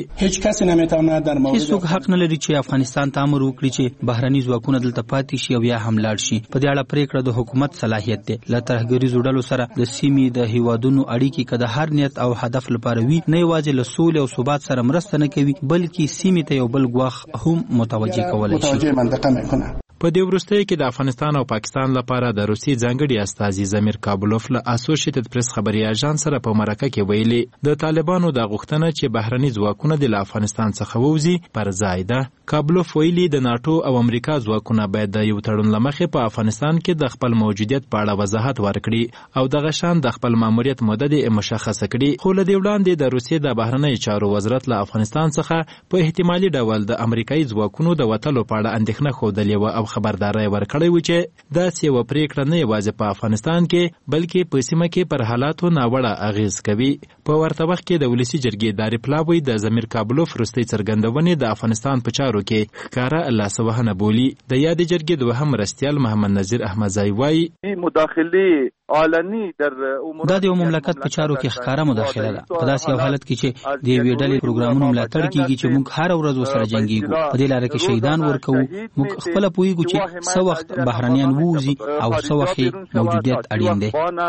هیڅوک حق نه لري چې افغانستان ته امر وکړي چې بهرني ځواکونه دلته پاتې شي او یا هم لاړ شي. په دې اړه پریکړه د حکومت صلاحیت دی. له ترهګریزو ډلو سره د سیمې د هیوادونو اړیکې که د هر نیت او هدف لپاره وي نه یوازې له سولې او ثبات سره مرسته نه کوي بلکې سیمې ته یو بل ګواښ هم متوجه کولی شي. په دې وروستیو کې د افغانستان او پاکستان لپاره د روسي ځانګړي استازي زمیر کابلوف له اسوسییټډ پریس خبري اژانس سره په مرکه کې ویلي د طالبانو د غوښتنه چې بهرني ځواکونه د افغانستان څخه ووځي پر ځای ده. کابلوف ویلي د ناتو او امریکا ځواکونه باید د یو تړون لمخې په افغانستان کې د خپل موجودیت په اړه وضاحت ورکړي او دغه شان د خپل ماموریت مدت مشخصه کړي. خو له دې وړاندې د روسیې د بهرنی چارو وزارت له افغانستان څخه په احتمالي ډول د امریکایي ځواکونو د وټلو په اړه اندېښنه ښودلې وه او خبرداری ورکړی و چې داسې یوه پریکړه نه یوازې په افغانستان کې بلکې په سیمه کې پر حالاتو ناوړه اغیز کوي. په ورته وخت کې د ولسي جرګې ادارې پلاوی د زمیر کابلوف وروستۍ څرګندونې د افغانستان په چارو کې ښکاره لاسوهنه بولي. د یادې جرګې دوهم مرستیال محمد نظیر احمدزی وایي مداخله علني در امور دا د مملکت په چارو کې ښکارا مداخله ده په داسې یو حالت کې چې د یوې ډلې پروګرامونو ملاتړ کیږي چې موږ هر ورځ ورسره جنګیږو په دې لاره کې شهیدان ورکوو موږ خپل پوهیږو چې څو وخت بهرنیان ووزي او څو وخت موجودیت اړین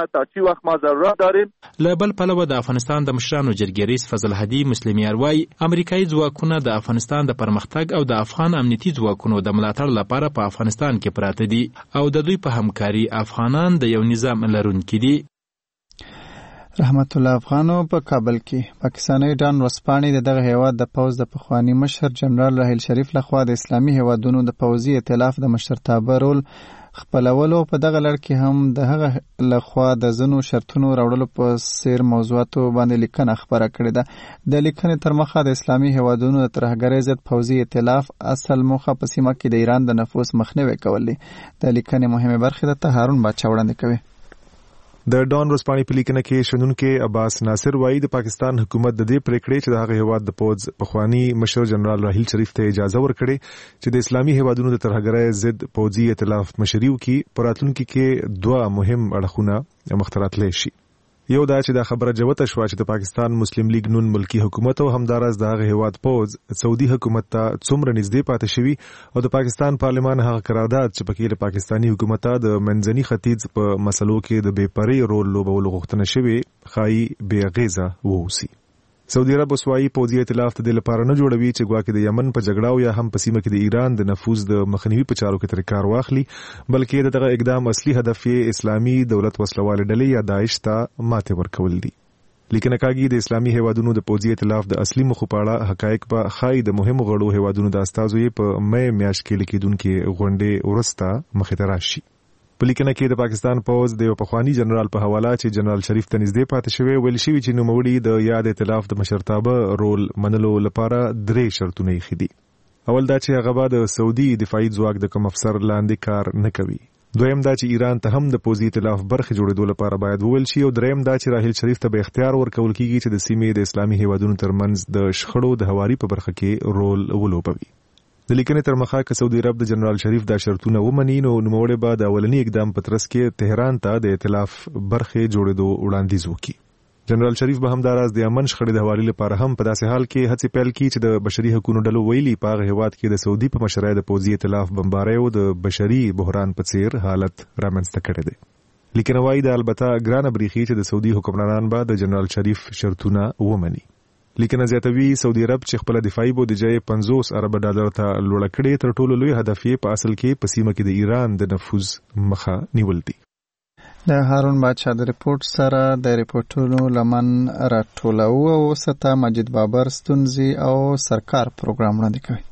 دی. له بل پلوه د افغانستان د مشرانو جرګې رئیس فضل هدي مسلمیار وايي امریکایي ځواکونه د افغانستان د پرمختګ او د افغان امنیتي ځواکونو د ملاتړ لپاره په افغانستان کې پراته دي او د دوی په همکاري افغانان د یو نظام لرونکي دي. رحمت الله افغانو په کابل کې پاکستاني ډان ورسپانې د دغه هیواد د پوز د پخوانی مشر جنرال راحیل شریف لخوا د اسلامي هیوادونو د پوزي ائتلاف د مشرتابه رول خپلولو په دغه لړ کې هم د هغه لخوا د ځینو شرطونو راوړلو په سیر موضوعاتو باندې لیکنه خبره کړې ده. د لیکنې تر مخه د اسلامي هیوادونو د ترهګرۍ ضد پوزي ائتلاف اصل موخه په سیمه کې د ایران د نفوذ مخنیوی کول دي. د لیکنې مهمه برخه د هارون باچا وړاندې کوي. د ډان ورسپانې په لیکنه کې شنونکو عباس ناصر وايي د پاکستان حکومت د دې پریکړې چې د هغه هیواد د پوز پخوانی مشر جنرال راحیل شریف ته اجازه ورکړي چې د اسلامي هیوادونو د ترهګرۍ ضد پوزي ائتلاف مشري وکړي په راتلونکي کې دوه مهم اړخونه مخترات لشي. یو دا چې دا خبره جوته شو چې د پاکستان مسلم لیگ نون ملکی حکومت او همدارس د هغه هیواد پوز سعودي حکومت ته څومره نږدې پاتې شوی او د پاکستان پارلمان هغه قرارداد چې پکې د پاکستانی حکومت د منځني ختیځ په مسلو کې د بے پرې رول لوبولو غوښتنه شوی خای بې غیزه ووسی. سعودي عرب وسوایي پوځي ائتلاف د لپاره نه جوړوي چې ګواکې د یمن په جګړه او یا هم په سیمه کې د ایران د نفوذ د مخنیوي په چارو کې تر کار واخلي بلکې دغه اقدام اصلي هدف یې اسلامي دولت وسلوال ډلې یا داعش ته ماته ورکول دي. لیکن کاږي د اسلامي هیوادونو د پوځي ائتلاف د اصلي مخ په اړه حقایق په خای د مهمو غړو هیوادونو د استازو په مې میاشت کې لیکیدونکو غونډې ورسته مخې ته راشي. په لیکنه کې د پاکستان پوز د پخوانی جنرال په حواله چې جنرال شریف ته نږدې پاتې شوی ویل شوی چې نوموړي د یاد ائتلاف د مشرتابه رول منلو لپاره درې شرطونه یې خدي. اول دا چې هغه د سعودي دفاعي ځواک د کوم افسر لاندې کار نه کوي. دویم دا چې ایران ته هم د پوځي ائتلاف برخه جوړېدو لپاره باید وویل شي او دریم دا چې راحیل شریف ته به اختیار ورکول کیږي چې د سیمې د اسلامي هیوادونو ترمنځ د شخړو د هواري په برخه کې رول ولوبوي. د لیکنې تر مخه که سعودي عرب د جنرال شریف دا شرطونه ومني نو نوموړي به د اولنی اقدام په ترڅ کې تهران ته د ائتلاف برخه جوړېدو وړاندیز وکړي. جنرال شریف به همداراز د یمن شخړې د هواري لپاره هم په داسې حال کې هڅې پیل کړي چې د بشري حقوقو ډلو ویلي په هغه هیواد کې د سعودي په مشرۍ د پوځي ائتلاف بمبارۍ او د بشري بحران په څیر حالت رامنځته کړی دی. لیکن وايي د البته ګرانه بریخي چې د سعودي حکمرانان به د جنرال شریف شرطونه ومني. لیکن زیاتوي سعودي عرب چې خپل دفاعي بودیجه 50 ارب ډالر ته لوړ کړي تر ټولو لوی هدف یې په اصل کې په سیمه کې د ایران د نفوذ مخه نیول دي. د هارون بادشاہ د ریپورت سره د ریپورتونو لمن راټولو او ستا مجید بابر ستونزي او سرکار پروګرام وړاندې کوي.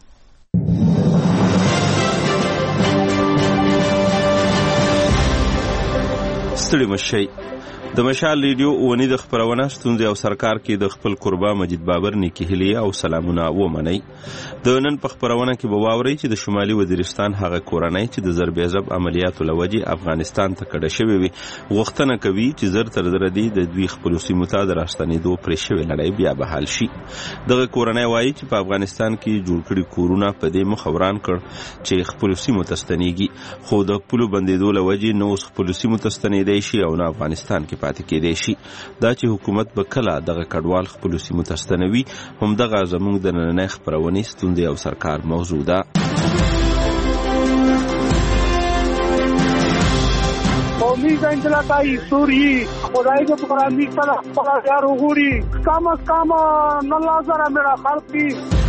ستړي مشي د مشال ریډیو ونی د خبرونه ستونزې او سرکار کې د خپل قربا مجید بابر نیکی هلی او سلامونه ومني. د نن په خبرونه کې به واوري چې د شمالي وزیرستان هغه کورنۍ چې د ضربېزب عملیاتو لوجې افغانستان ته کډه شوی وي غوښتنه کوي چې زر تر زر دی د دوی خپل سیمو ته د راستنېدو پرې شوی لړۍ بیا بحال شي. دغه کورنۍ وایي چې په افغانستان کې جوړ کړي کورونه په دې مخوران کړ چې خپل سیمو ته ستنېږي خو د خپل بندیدو لوجې نو خپل سیمو ته ستنېدای شي او نه افغانستان کې پاتې کېدای شي. دا چې حکومت به کله دغه کډوال خپل سیمو ته ستنوي هم دغه زموږ د نننۍ خبرونې ستونزې او سرکار موضوع ده. قومی انجلاتای سوری خدای دې په قرآن کې سره خپل یار وګوري کم از کم 9000 میرا خلقی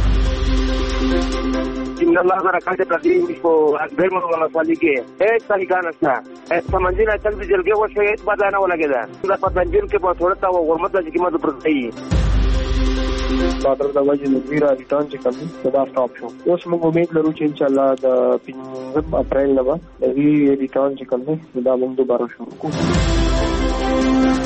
ان الله تعالی کاته تقدیم کو اکبر مو ولا فالګه هیڅ طریقه نشته سمجھنا چل دې جلګه وشو هیڅ بدانه ولګیدا دا په تنجیل کې په ثوړه او غرمت د قیمت پر دی بادر د وجه نویرا ریټرن چې کوم دا سټاپ شو. اوس موږ امید لرو چې ان شاء الله د 15 اپریل نه به د ریټرن چې کوم دا موږ دوباره شروع کوو.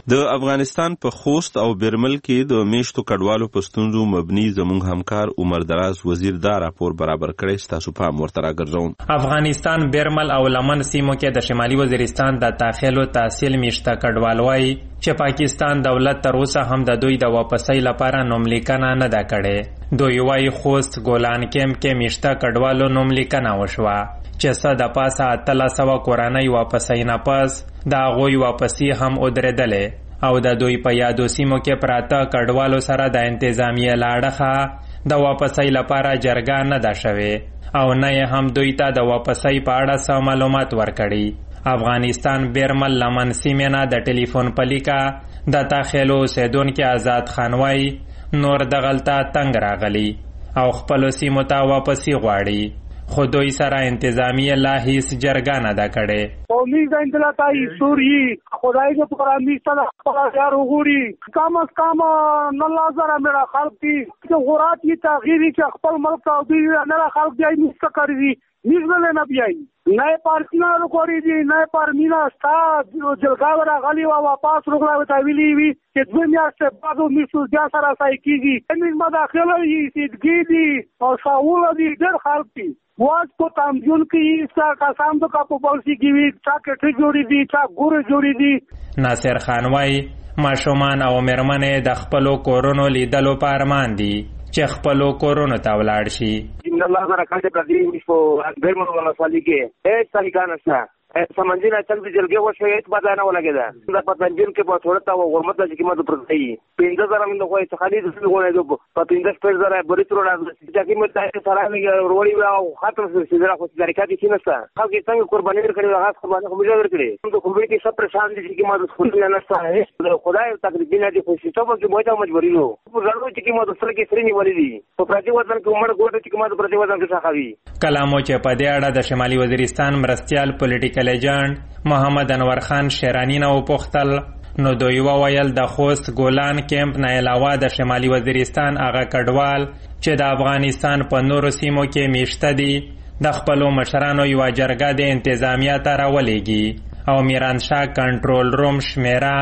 د افغانستان په خوست او برمل کې د میشتو کډوالو په ستونزو مبني زموږ همکار عمر دراز وزیر دا راپور برابر کړی. ستاسو پام ورته راګرځوم. افغانستان برمل او لمن سیمو کې د شمالي وزیرستان د داخلو تحصیل میشته کډوال وایي چې پاکستان دولت تر اوسه هم د دوی د واپسۍ لپاره نوملیکنه نه ده کړې. دوی وایي خوست ګولان کیمپ کې میشته کډوالو نوملیکنه وشوه چې څه د پاسه 1300 کورنۍ واپسۍ نه پس د هغوی واپسي هم ودرېدلې او د دوی په یادو سیمو کې پراته کډوالو سره د انتظامیه لاړخه د واپسۍ لپاره جرګه نه ده شوې او نه هم دوی ته د واپسۍ په اړه څه معلومات ورکړي. افغانستان برمل لمن سیمې نه د ټلیفون په لیکه د تاخیلو اوسیدونکي آزاد خان وایي نور دغلته تنګ راغلی او خپلو سیمو ته واپسي غواړي خو دوی سره انتظامیه لا هیڅ جرګه نه ده کړې. امید انتلاتای سوری خدای دې پر امیسته د خپل یار وګوري کم از کم 9000 میرا خلق دي چې غورات یې تغییری چې خپل ملک او دوی نه خلق دی نشته کړی نیزله نه بیاي نه پارتنا وکړي دي نه پر مینا ستا جلګاو راغلی او واپس روغلا وتا ویلی وی چې دوی میاشتې بعد میسو ځا سره سای کیږي موږ مداخله یې سیدګي دي او شاول دي ډېر خلق دي واس کو تامجون کې اسا کسان د کاپو پالیسی کې وی چا کټي جوړي دي چا ګور جوړي دي. ناصر خان وای ماشومان او مرمنې د خپلو کورونو لیدلو په ارمان دي چې خپلو کورونو ته ولاړ شي. ان الله تعالی کاته پردي په برمن ولا سالي کې هیڅ طریقه نشته. سمندر چل دي جلګه وشو هیڅ پتا نه ولګیدا د پتنجن کې په ثوړه او غرمت د قیمت پرځي 15000 من خو څه خالي د څه غوړې دو په 15000 بری تر راځي چې قیمت ته سره نه وروړي او خاطر څه درا خو طریقه کې نشته. خلک څنګه قرباني ورکړي هغه قرباني خو موږ ورکړي د کومې کې سب پریشان دي چې قیمت خو نه نشته. خدای تقریبا دې خو شي ته به موږ ته مجبوري یو په ضرورت چې قیمت سره کې سري نیولې دي په پرتی وطن کې عمر ګوټه چې قیمت پرتی وطن کې ښاوي. کلامو چې په دې اړه د شمالي وزیرستان مرستيال پولیټیکل ایجنټ محمد انور خان شیرانی نه وپوښتل نو دوی وویل د خوست ګولان کیمپ نه علاوه د شمالي وزیرستان هغه کډوال چې د افغانستان په نورو سیمو کې میشته دي د خپلو مشرانو یوه جرګه د انتظامیه ته راولېږي او میرانشاه کنټرول روم شمیره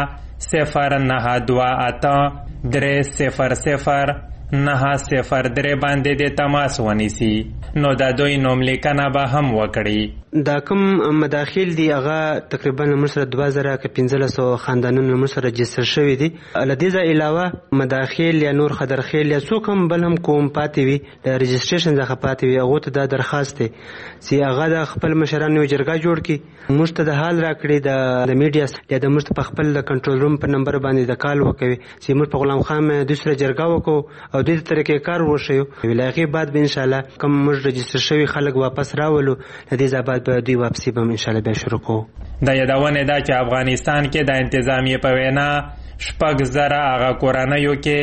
0928300 باندې د تماس ونیسي نو د دوی نوملیکنه به هم وکړي. دا کوم مداخل دي هغه تقریبا لمسره 2000 که 1500 خاندانونو لمسره رجستر شوی دي. لدیزه علاوه مداخل یا نور خدرخیل یا څوک هم بل هم کوم پاتې وي د رجستریشن ځخه پاتې وي هغه ته د درخواست دی چې هغه د خپل مشرانو جرګه جوړ کړي موږ ته د حال راکړي د میډیا یا د موږ په خپل کنټرول روم په نمبر باندې د کال وکوي چې موږ په غلام خان دوسره جرګه وکړو او د دې طریقې کار وشو ولایغي بعد به ان شاء الله کوم موږ رجستر شوی خلک واپس راولو د دې ځباد به دوی واپسی به ان شاء الله به شروع کوو. د یادونه ده چې افغانستان کې د انتظامیه په وینا 6000 هغه کورنیو کې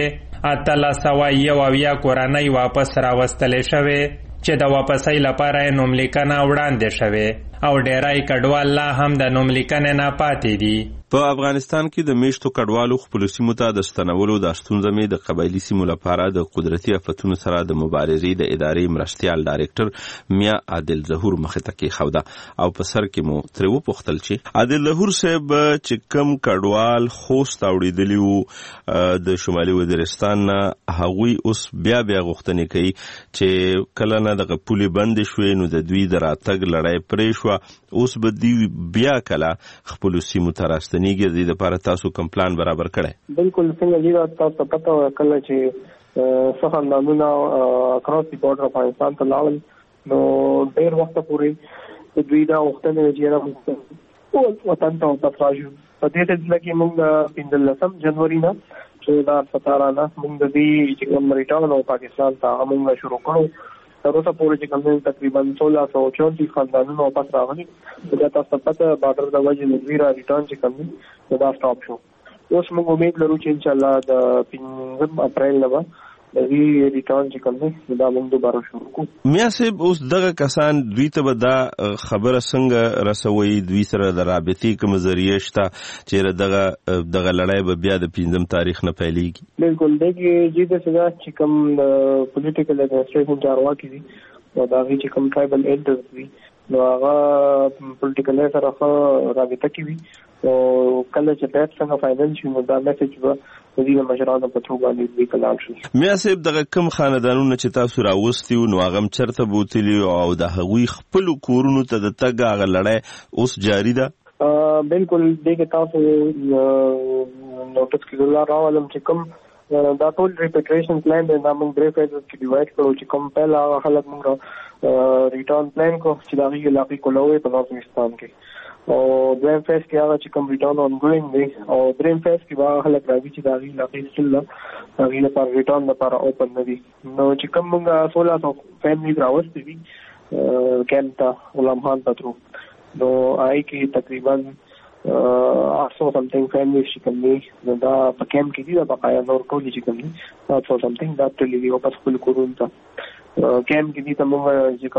1300 کورنۍ واپس راوستلې شوې چې د واپسۍ لپاره نوملیکنه وړاندې شوې او ډیرای کډوال لا هم د نوملیکنې نه پاتې دي. په افغانستان کې د میشتو کډوالو خپلو سیمو ته د ستنولو دا ستونزه مې د قبایلي سیمو لپاره د قدرتي آفتونو سره د مبارزې د ادارې مرستیال ډایرکټر میا عادل ظهور مخې ته کېښوده او په سر کې مو ترې وپوښتل چې عادل ظهور صاحب چې کم کډوال خوست اوړېدلي وو د شمالي وزیرستان نه هغوی اوس بیا غوښتنې کوي چې کله نه دغه پولې بندې شوې نو د دوی د راتګ لړۍ پرې شوه اوس به دوی بیا کله خپلو سیمو ته راستنېږي د دې لپاره تاسو کوم پلان برابر کړی؟ بالکل څنګه دی تاسو پته کله چې څه خاندانونه اکراس دی بورډر افغانستان ته لاړل نو ډېر وخت پورې دوی دا وختونه چې راځي وطن ته واپس راځي په دې ډول کې موږ 15 جنوري نه چې دا 17 نه موږ د دې چې کوم ریټرن او پاکستان ته موږ شروع کړو تر اوسه پورې چې کوم تقریبا 1634 خاندانونه واپس راغلي دا تاسو پته بارډر د وجې نویرا ریټرن چې کوم دا سټاپ شو. اوس موږ امید لرو چې ان شاء الله د 15 اپریل نه د ریټرن چې کوم دا موږ دوباره شروع کوو. میا صاحب اوس دغه کسان دوی ته به دا خبره څنګه رسوي دوی سره د رابطې کوم ذریعہ شته چې دغه لړۍ به بیا د 15 تاریخ نه پیلېږي؟ بالکل دغه جدي سزا چې کوم پولیټیکل اډمنسټریشن چارواکي دي او دا چې کوم ټرایبل ایلډرز دي نو هغه پولیټیکل سره رابطه کوي او کله چې بیت څنګه فائنل شي نو دا میسج به د دې مشرانو په توګه باندې وکړل شي. میا صاحب دغه کم خاندانونو چې تاسو راوستي نو هغه چرته بوتلی او د هغوی خپل کورونو ته د تګ هغه لړۍ اوس جاری ده؟ بالکل دغه تاسو نوټس کې راولم چې کوم دا ټول ریپیټریشن پلان د نامنګ درې فیزز کې ډیوایډ کړو چې کوم پهلا خلک موږ ریټرن پلان کو چې دا غي علاقې کولوي په افغانستان کې او دویم فیز کې هغه چې کوم ریټرن اون ګوینګ دی او دریم فیز کې هغه خلک راځي چې دا غي علاقې سل هغه لپاره ریټرن لپاره اوپن نه دي. نو چې کوم موږ 1600 فیملی راوستي دي کېمپ ته غلام خان پترو نو آی کې تقریبا 800 something families چې کوم دي دا په کېمپ کې دي دا بقایا نور ټول چې کوم دي 800 something دا ټول دي واپس خپل کورونه ته کېمپ کې دي ته موږ چې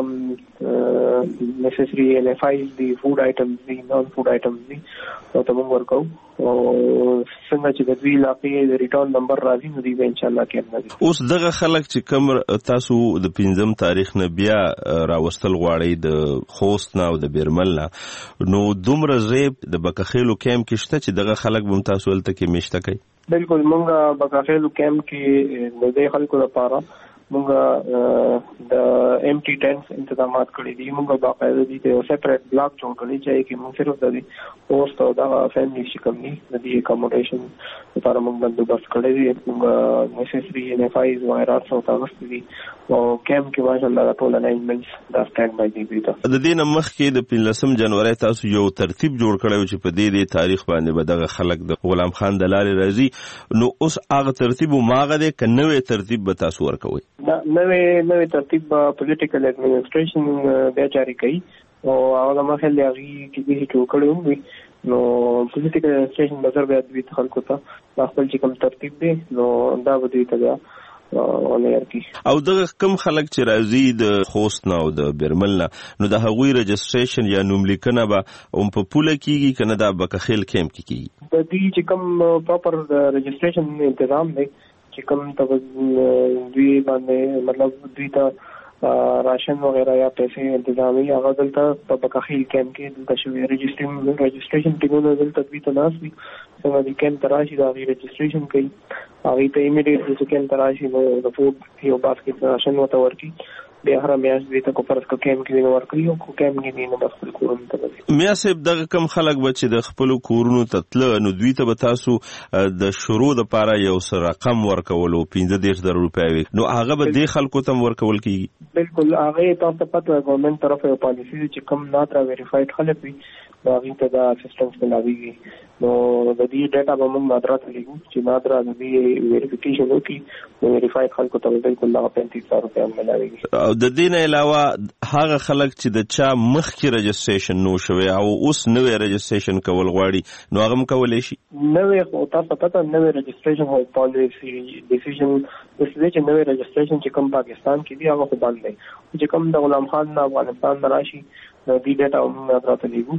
کوم necessary LFIs دي فود آیټمز دي نون فود آیټمز دي او ته موږ ورکو او څنګه چې د دوی علاقې د ریټرن نمبر راځي نو دوی ان شاء الله کېمپ نه. اوس دغه خلک چې کوم تاسو د 5م تاریخ نه بیا راوستل غواړي د خوست نه او د بیرمل نه نو دومره زیب د بکخیلو کېمپ کې شته چې دغه خلک به تاسو ولته کې میشته کوي؟ بالکل موږ بکخیلو کېمپ کې د دې خلکو لپاره موږ د امټي ټینټس انتظامات کړی دي. موږ باقاعده دي ته سپریټ بلاک جوړ کړی چې کې موږ صرف د دې پوسټ او دا فیملی شکم دي د دې اکاموډیشن لپاره موږ بندوبست کړی دي. موږ نیسیسري NFIs وایرات او تاسو دي او کېمپ کې ماشاءالله ټول الاینمنټس دا سټاند بای دي. د دې نمخ کې د 15 جنوري تاسو یو ترتیب جوړ کړی چې په دې تاریخ باندې به دغه خلک د غلام خان د لارې راځي نو اوس هغه ترتیب ماغه د کنوي ترتیب به تاسو ورکوي؟ نوې ترتیب پولیټیکل ایڈمنسټریشن بیا جاری کړي او هغه مخه لغي کې دې جوړ کړو وي نو پولیټیکل ایڈمنسټریشن نظر بیا د خلکو ته خپل چې کوم ترتیب دی نو دا به دې ته او دغه کم خلک چې راځي د خوست نه او د بیرمل نه نو د هغوی رجسټریشن یا نوملیکنه به په پوله کیږي کنه دا بکخیل کېمپ کې کیږي؟ د دې چې کوم پراپر رجسټریشن تنظیم دی چې کوم ته دوی باندې مطلب دوی ته راشن وغیرہ یا پیسې تنظیمي هغه دلته په بکخیل کېمپ کې دلته شوی رجسټریشن ټیمونه دلته دوی ته ناس دي څنګه د کېمپ تراشي دا غي رجسټریشن کوي هغه ته ایمیډیټلی چې کېمپ تراشي نو د فود یو باسکټ راشن وته ورکی بیا هر میاش دې ته کو فرض کو کېمپ کې ورکړي او کو کېمپ کې نه بس خپل کورونه ته ځي. میا صاحب دغه کم خلک بچي د خپل کورونو ته تل نو دوی ته به تاسو د شروع د پاره یو سره رقم ورکول او 15,000 روپۍ نو هغه به د خلکو ته ورکول کیږي؟ بالکل هغه تاسو پته ګورنمنت طرف یو پالیسی چې کم نه تر ویریفاید خلک وي هغه ته دا اسسټنس ملاويږي نو د دې ډاټا به موږ مادرات لګو چې مادرات د دې ویریفیکیشن وکړي نو ویریفاید خلکو ته بالکل 35,000 روپۍ ملاويږي. او د دې نه علاوه هغه خلک چې د چا مخکې رجسټریشن نو شوی او اوس نوې رجسټریشن کول غواړي نو هغه هم کولای شي؟ نوې او تاسو پته نوې رجسټریشن او پالیسی ډیسیژن د دې چې نوې رجسټریشن چې کوم پاکستان کې دی هغه خو باندې دی چې کوم د غلام خان نه افغانستان راشي د دې ډاټا هم مادرات لګو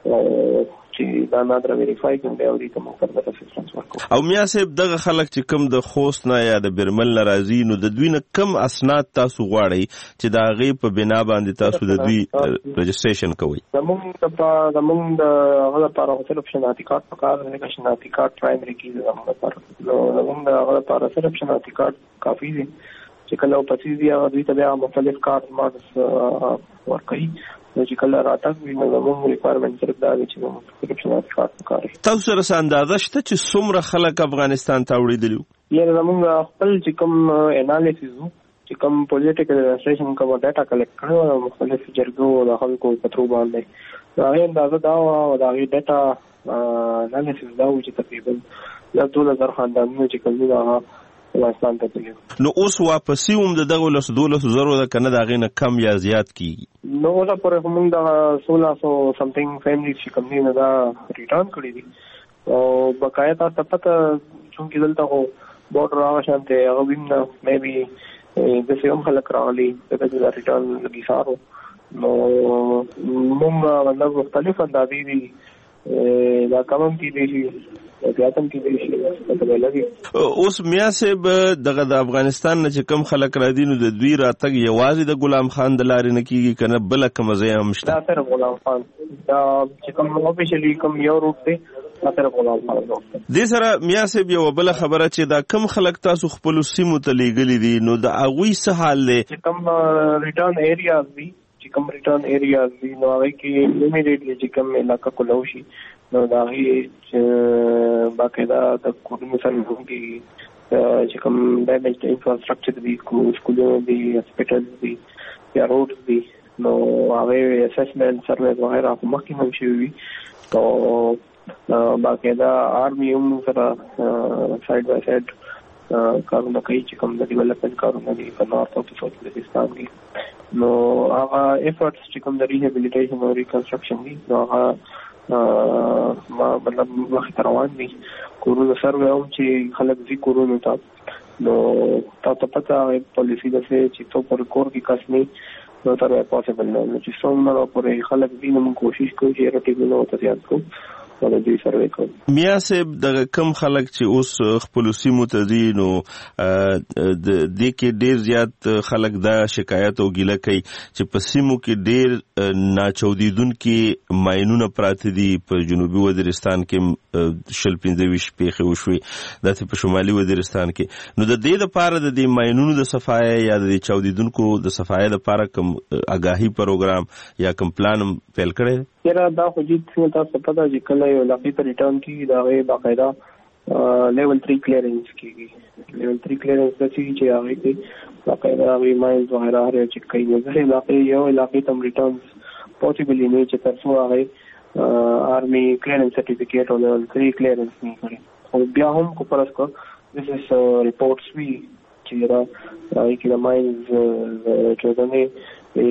چې دا نادر ویریفای کړي او دې کوم فردر اسسټنس ورکو. او میا صاحب دغه خلک چې کوم د خوست نه یا د بیرمل نه راځي نو د دوی نه کم اسناد تاسو غواړي چې دا غي په بنا باندې تاسو د دوی رجسټریشن کوي؟ زموږ د هغه لپاره صرف شناختی کارت پکار دی که شناختی کارت پرایمري کی زموږ لپاره نو زموږ د هغه لپاره صرف شناختی کارت کافي دی چې کله په تیزی هغه دوی ته بیا مختلف کارت مارکس ورکړي نو چې کله راتګ وي نو زموږ ریکوایرمنټ صرف دا دی چې موږ شناختی کارت پکار دی. تاسو سره اندازه شته چې څومره خلک افغانستان ته وړي دي؟ یعنی زموږ خپل چې کوم انالیسیس چې کوم پولیټیکل ایڈمنسټریشن کوم ډاټا کلیکټ کړو مختلف جرګو د خلکو په ترو باندې هغه اندازه دا او دا ډاټا انالیسیس دا و چې تقریبا 2,000 خاندانونو چې کوم دا افغانستان ته تللی نو اوس واپسی هم دغه 12,000 د کنه دا غینه کم یا زیات کیږي؟ نو دا پر موږ دا 1600 سمثینګ فیملی چې کوم نه دا ریټرن کړی دي او بقایا تاسو پته چې دلته هو بورډر راو شانته هغه وینم مې بي د سیمه خلک راغلي دغه د ریټرن لګي سارو نو موږ ولله مختلف اندازې دي دا کمم کې دي بیاتم کې دي پته لګي. اوس میا صاحب دغه د افغانستان نه چې کم خلک را دي نو د دوی راتګ یوازې د غلام خان د لارې نه کیږي کنه بل کوم ځای هم شته؟ دا سره غلام خان دا چې کوم اوفیشلی کوم یو روټ دی دا سره غلام خان دی. دې سره میا صاحب یو بل خبره چې دا کم خلک تاسو خپل سیمو ته لیږلي دي نو د هغوی څه حال دی؟ چې کوم ریټرن ایریاز دي چې کوم ریټرن ایریاز دي نو هغه کې امیډیټلی چې کوم علاقہ کولو شي نو دا هي باقاعده د کورونو سره کې چې کوم ډیمیج انفراستراکچر دي سکولونه دي هسپټل دي یا روډز دي نو هغه اسسمنټ سروې وغیرہ مخکې هم شوي او باقاعده آرمي هم سره سایډ بای سایډ کارونه کوي چې کوم د ډیولپمنٹ کارونه دي په نارث او ساوث بلوچستان کې نو هغه ایفورټس چې کوم د ریهابیلیټیشن او ریکنسټرکشن دي نو هغه ما مطلب مخې روان دي. کورونه سروې هم چې خلک ځي کورونو ته نو تاسو پته پالیسي ده چې تو پر کور کې کس نه نو تر پاسبل نه چې څومره پرې خلک دې نو کوشش کوي چې راټیګ نو ته زیات کو میا صاحب د کم خلک چې اوس خپل سیمو ته دي نو د دې کې ډیر زیات خلک دا شکایت او ګیله کوي چې په سیمو کې ډیر ناچودیدونکو ماینونه پراته دي. په جنوبي وزیرستان کې 15 پیښې وشوي داسې په شمالي وزیرستان کې نو د دې لپاره د دې ماینونو د صفای یا د چودیدونکو د صفای لپاره کوم آگاهي پروګرام یا کوم پلان پیل کړی؟ یاره دا خو جیت تاسو پته چې کله یو علاقې ته ریټرن کیږي دا غي باقاعده لیول 3 کلیرنس کیږي. لیول 3 کلیرنس د چې هغه کې باقاعده غي ماینز وغیرہ هر چې کوي نو زه علاقې یو علاقې ته ریټرنز پوسیبلی نه چې تاسو هغه آرمي کلیرنس سرټیفیکیټ او لیول 3 کلیرنس نه کړی او بیا هم کو پرس کو this is reports we چې دا کې د ماینز چې دا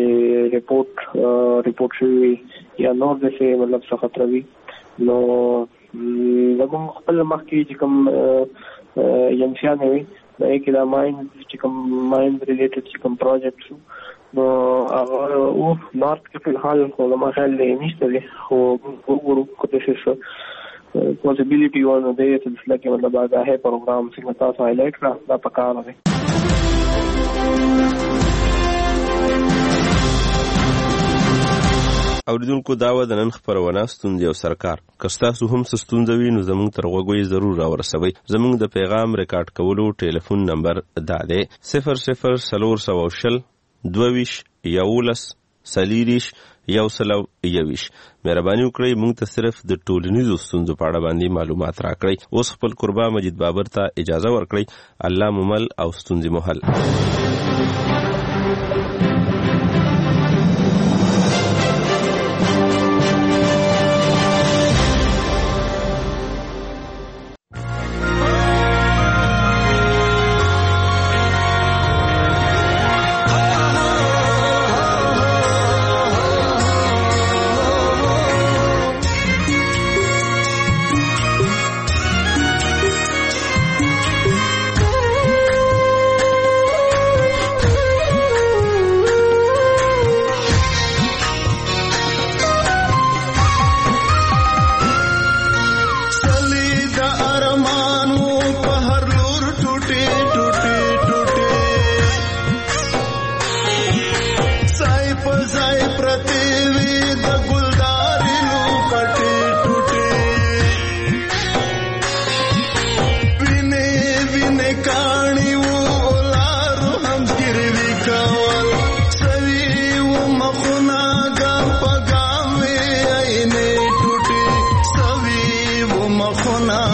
report شوی یا نور د څه مطلب څه خطر وي نو لګوم خپل مخکې چې کوم یمشان وي دا کې دا ماین چې کوم ماین ریلیټډ چې کوم پروجیکټ نو هغه او نارث کې په حال خو ما خیال نشته دي خو وګورو کوم څه possibility ونه دی چې لکه مطلب هغه پروګرام څنګه تاسو هایلایټ کړه دا پکاره دی. اوریدونکو دا و د نن خبرونه ستونزې او سرکار که ستاسو هم څه ستونزه وي نو زموږ تر غوږ ضرور راورسوئ. زموږ د پیغام ریکارډ کولو ټلیفون نمبر دا دی 0040 22 11 40 121. مهرباني وکړئ موږ ته صرف د ټولنیزو ستونزو په اړه باندې معلومات راکړئ. اوس خپل قربا مجید بابر ته اجازه ورکړئ. الله ممل او ستونزې محل. Khuna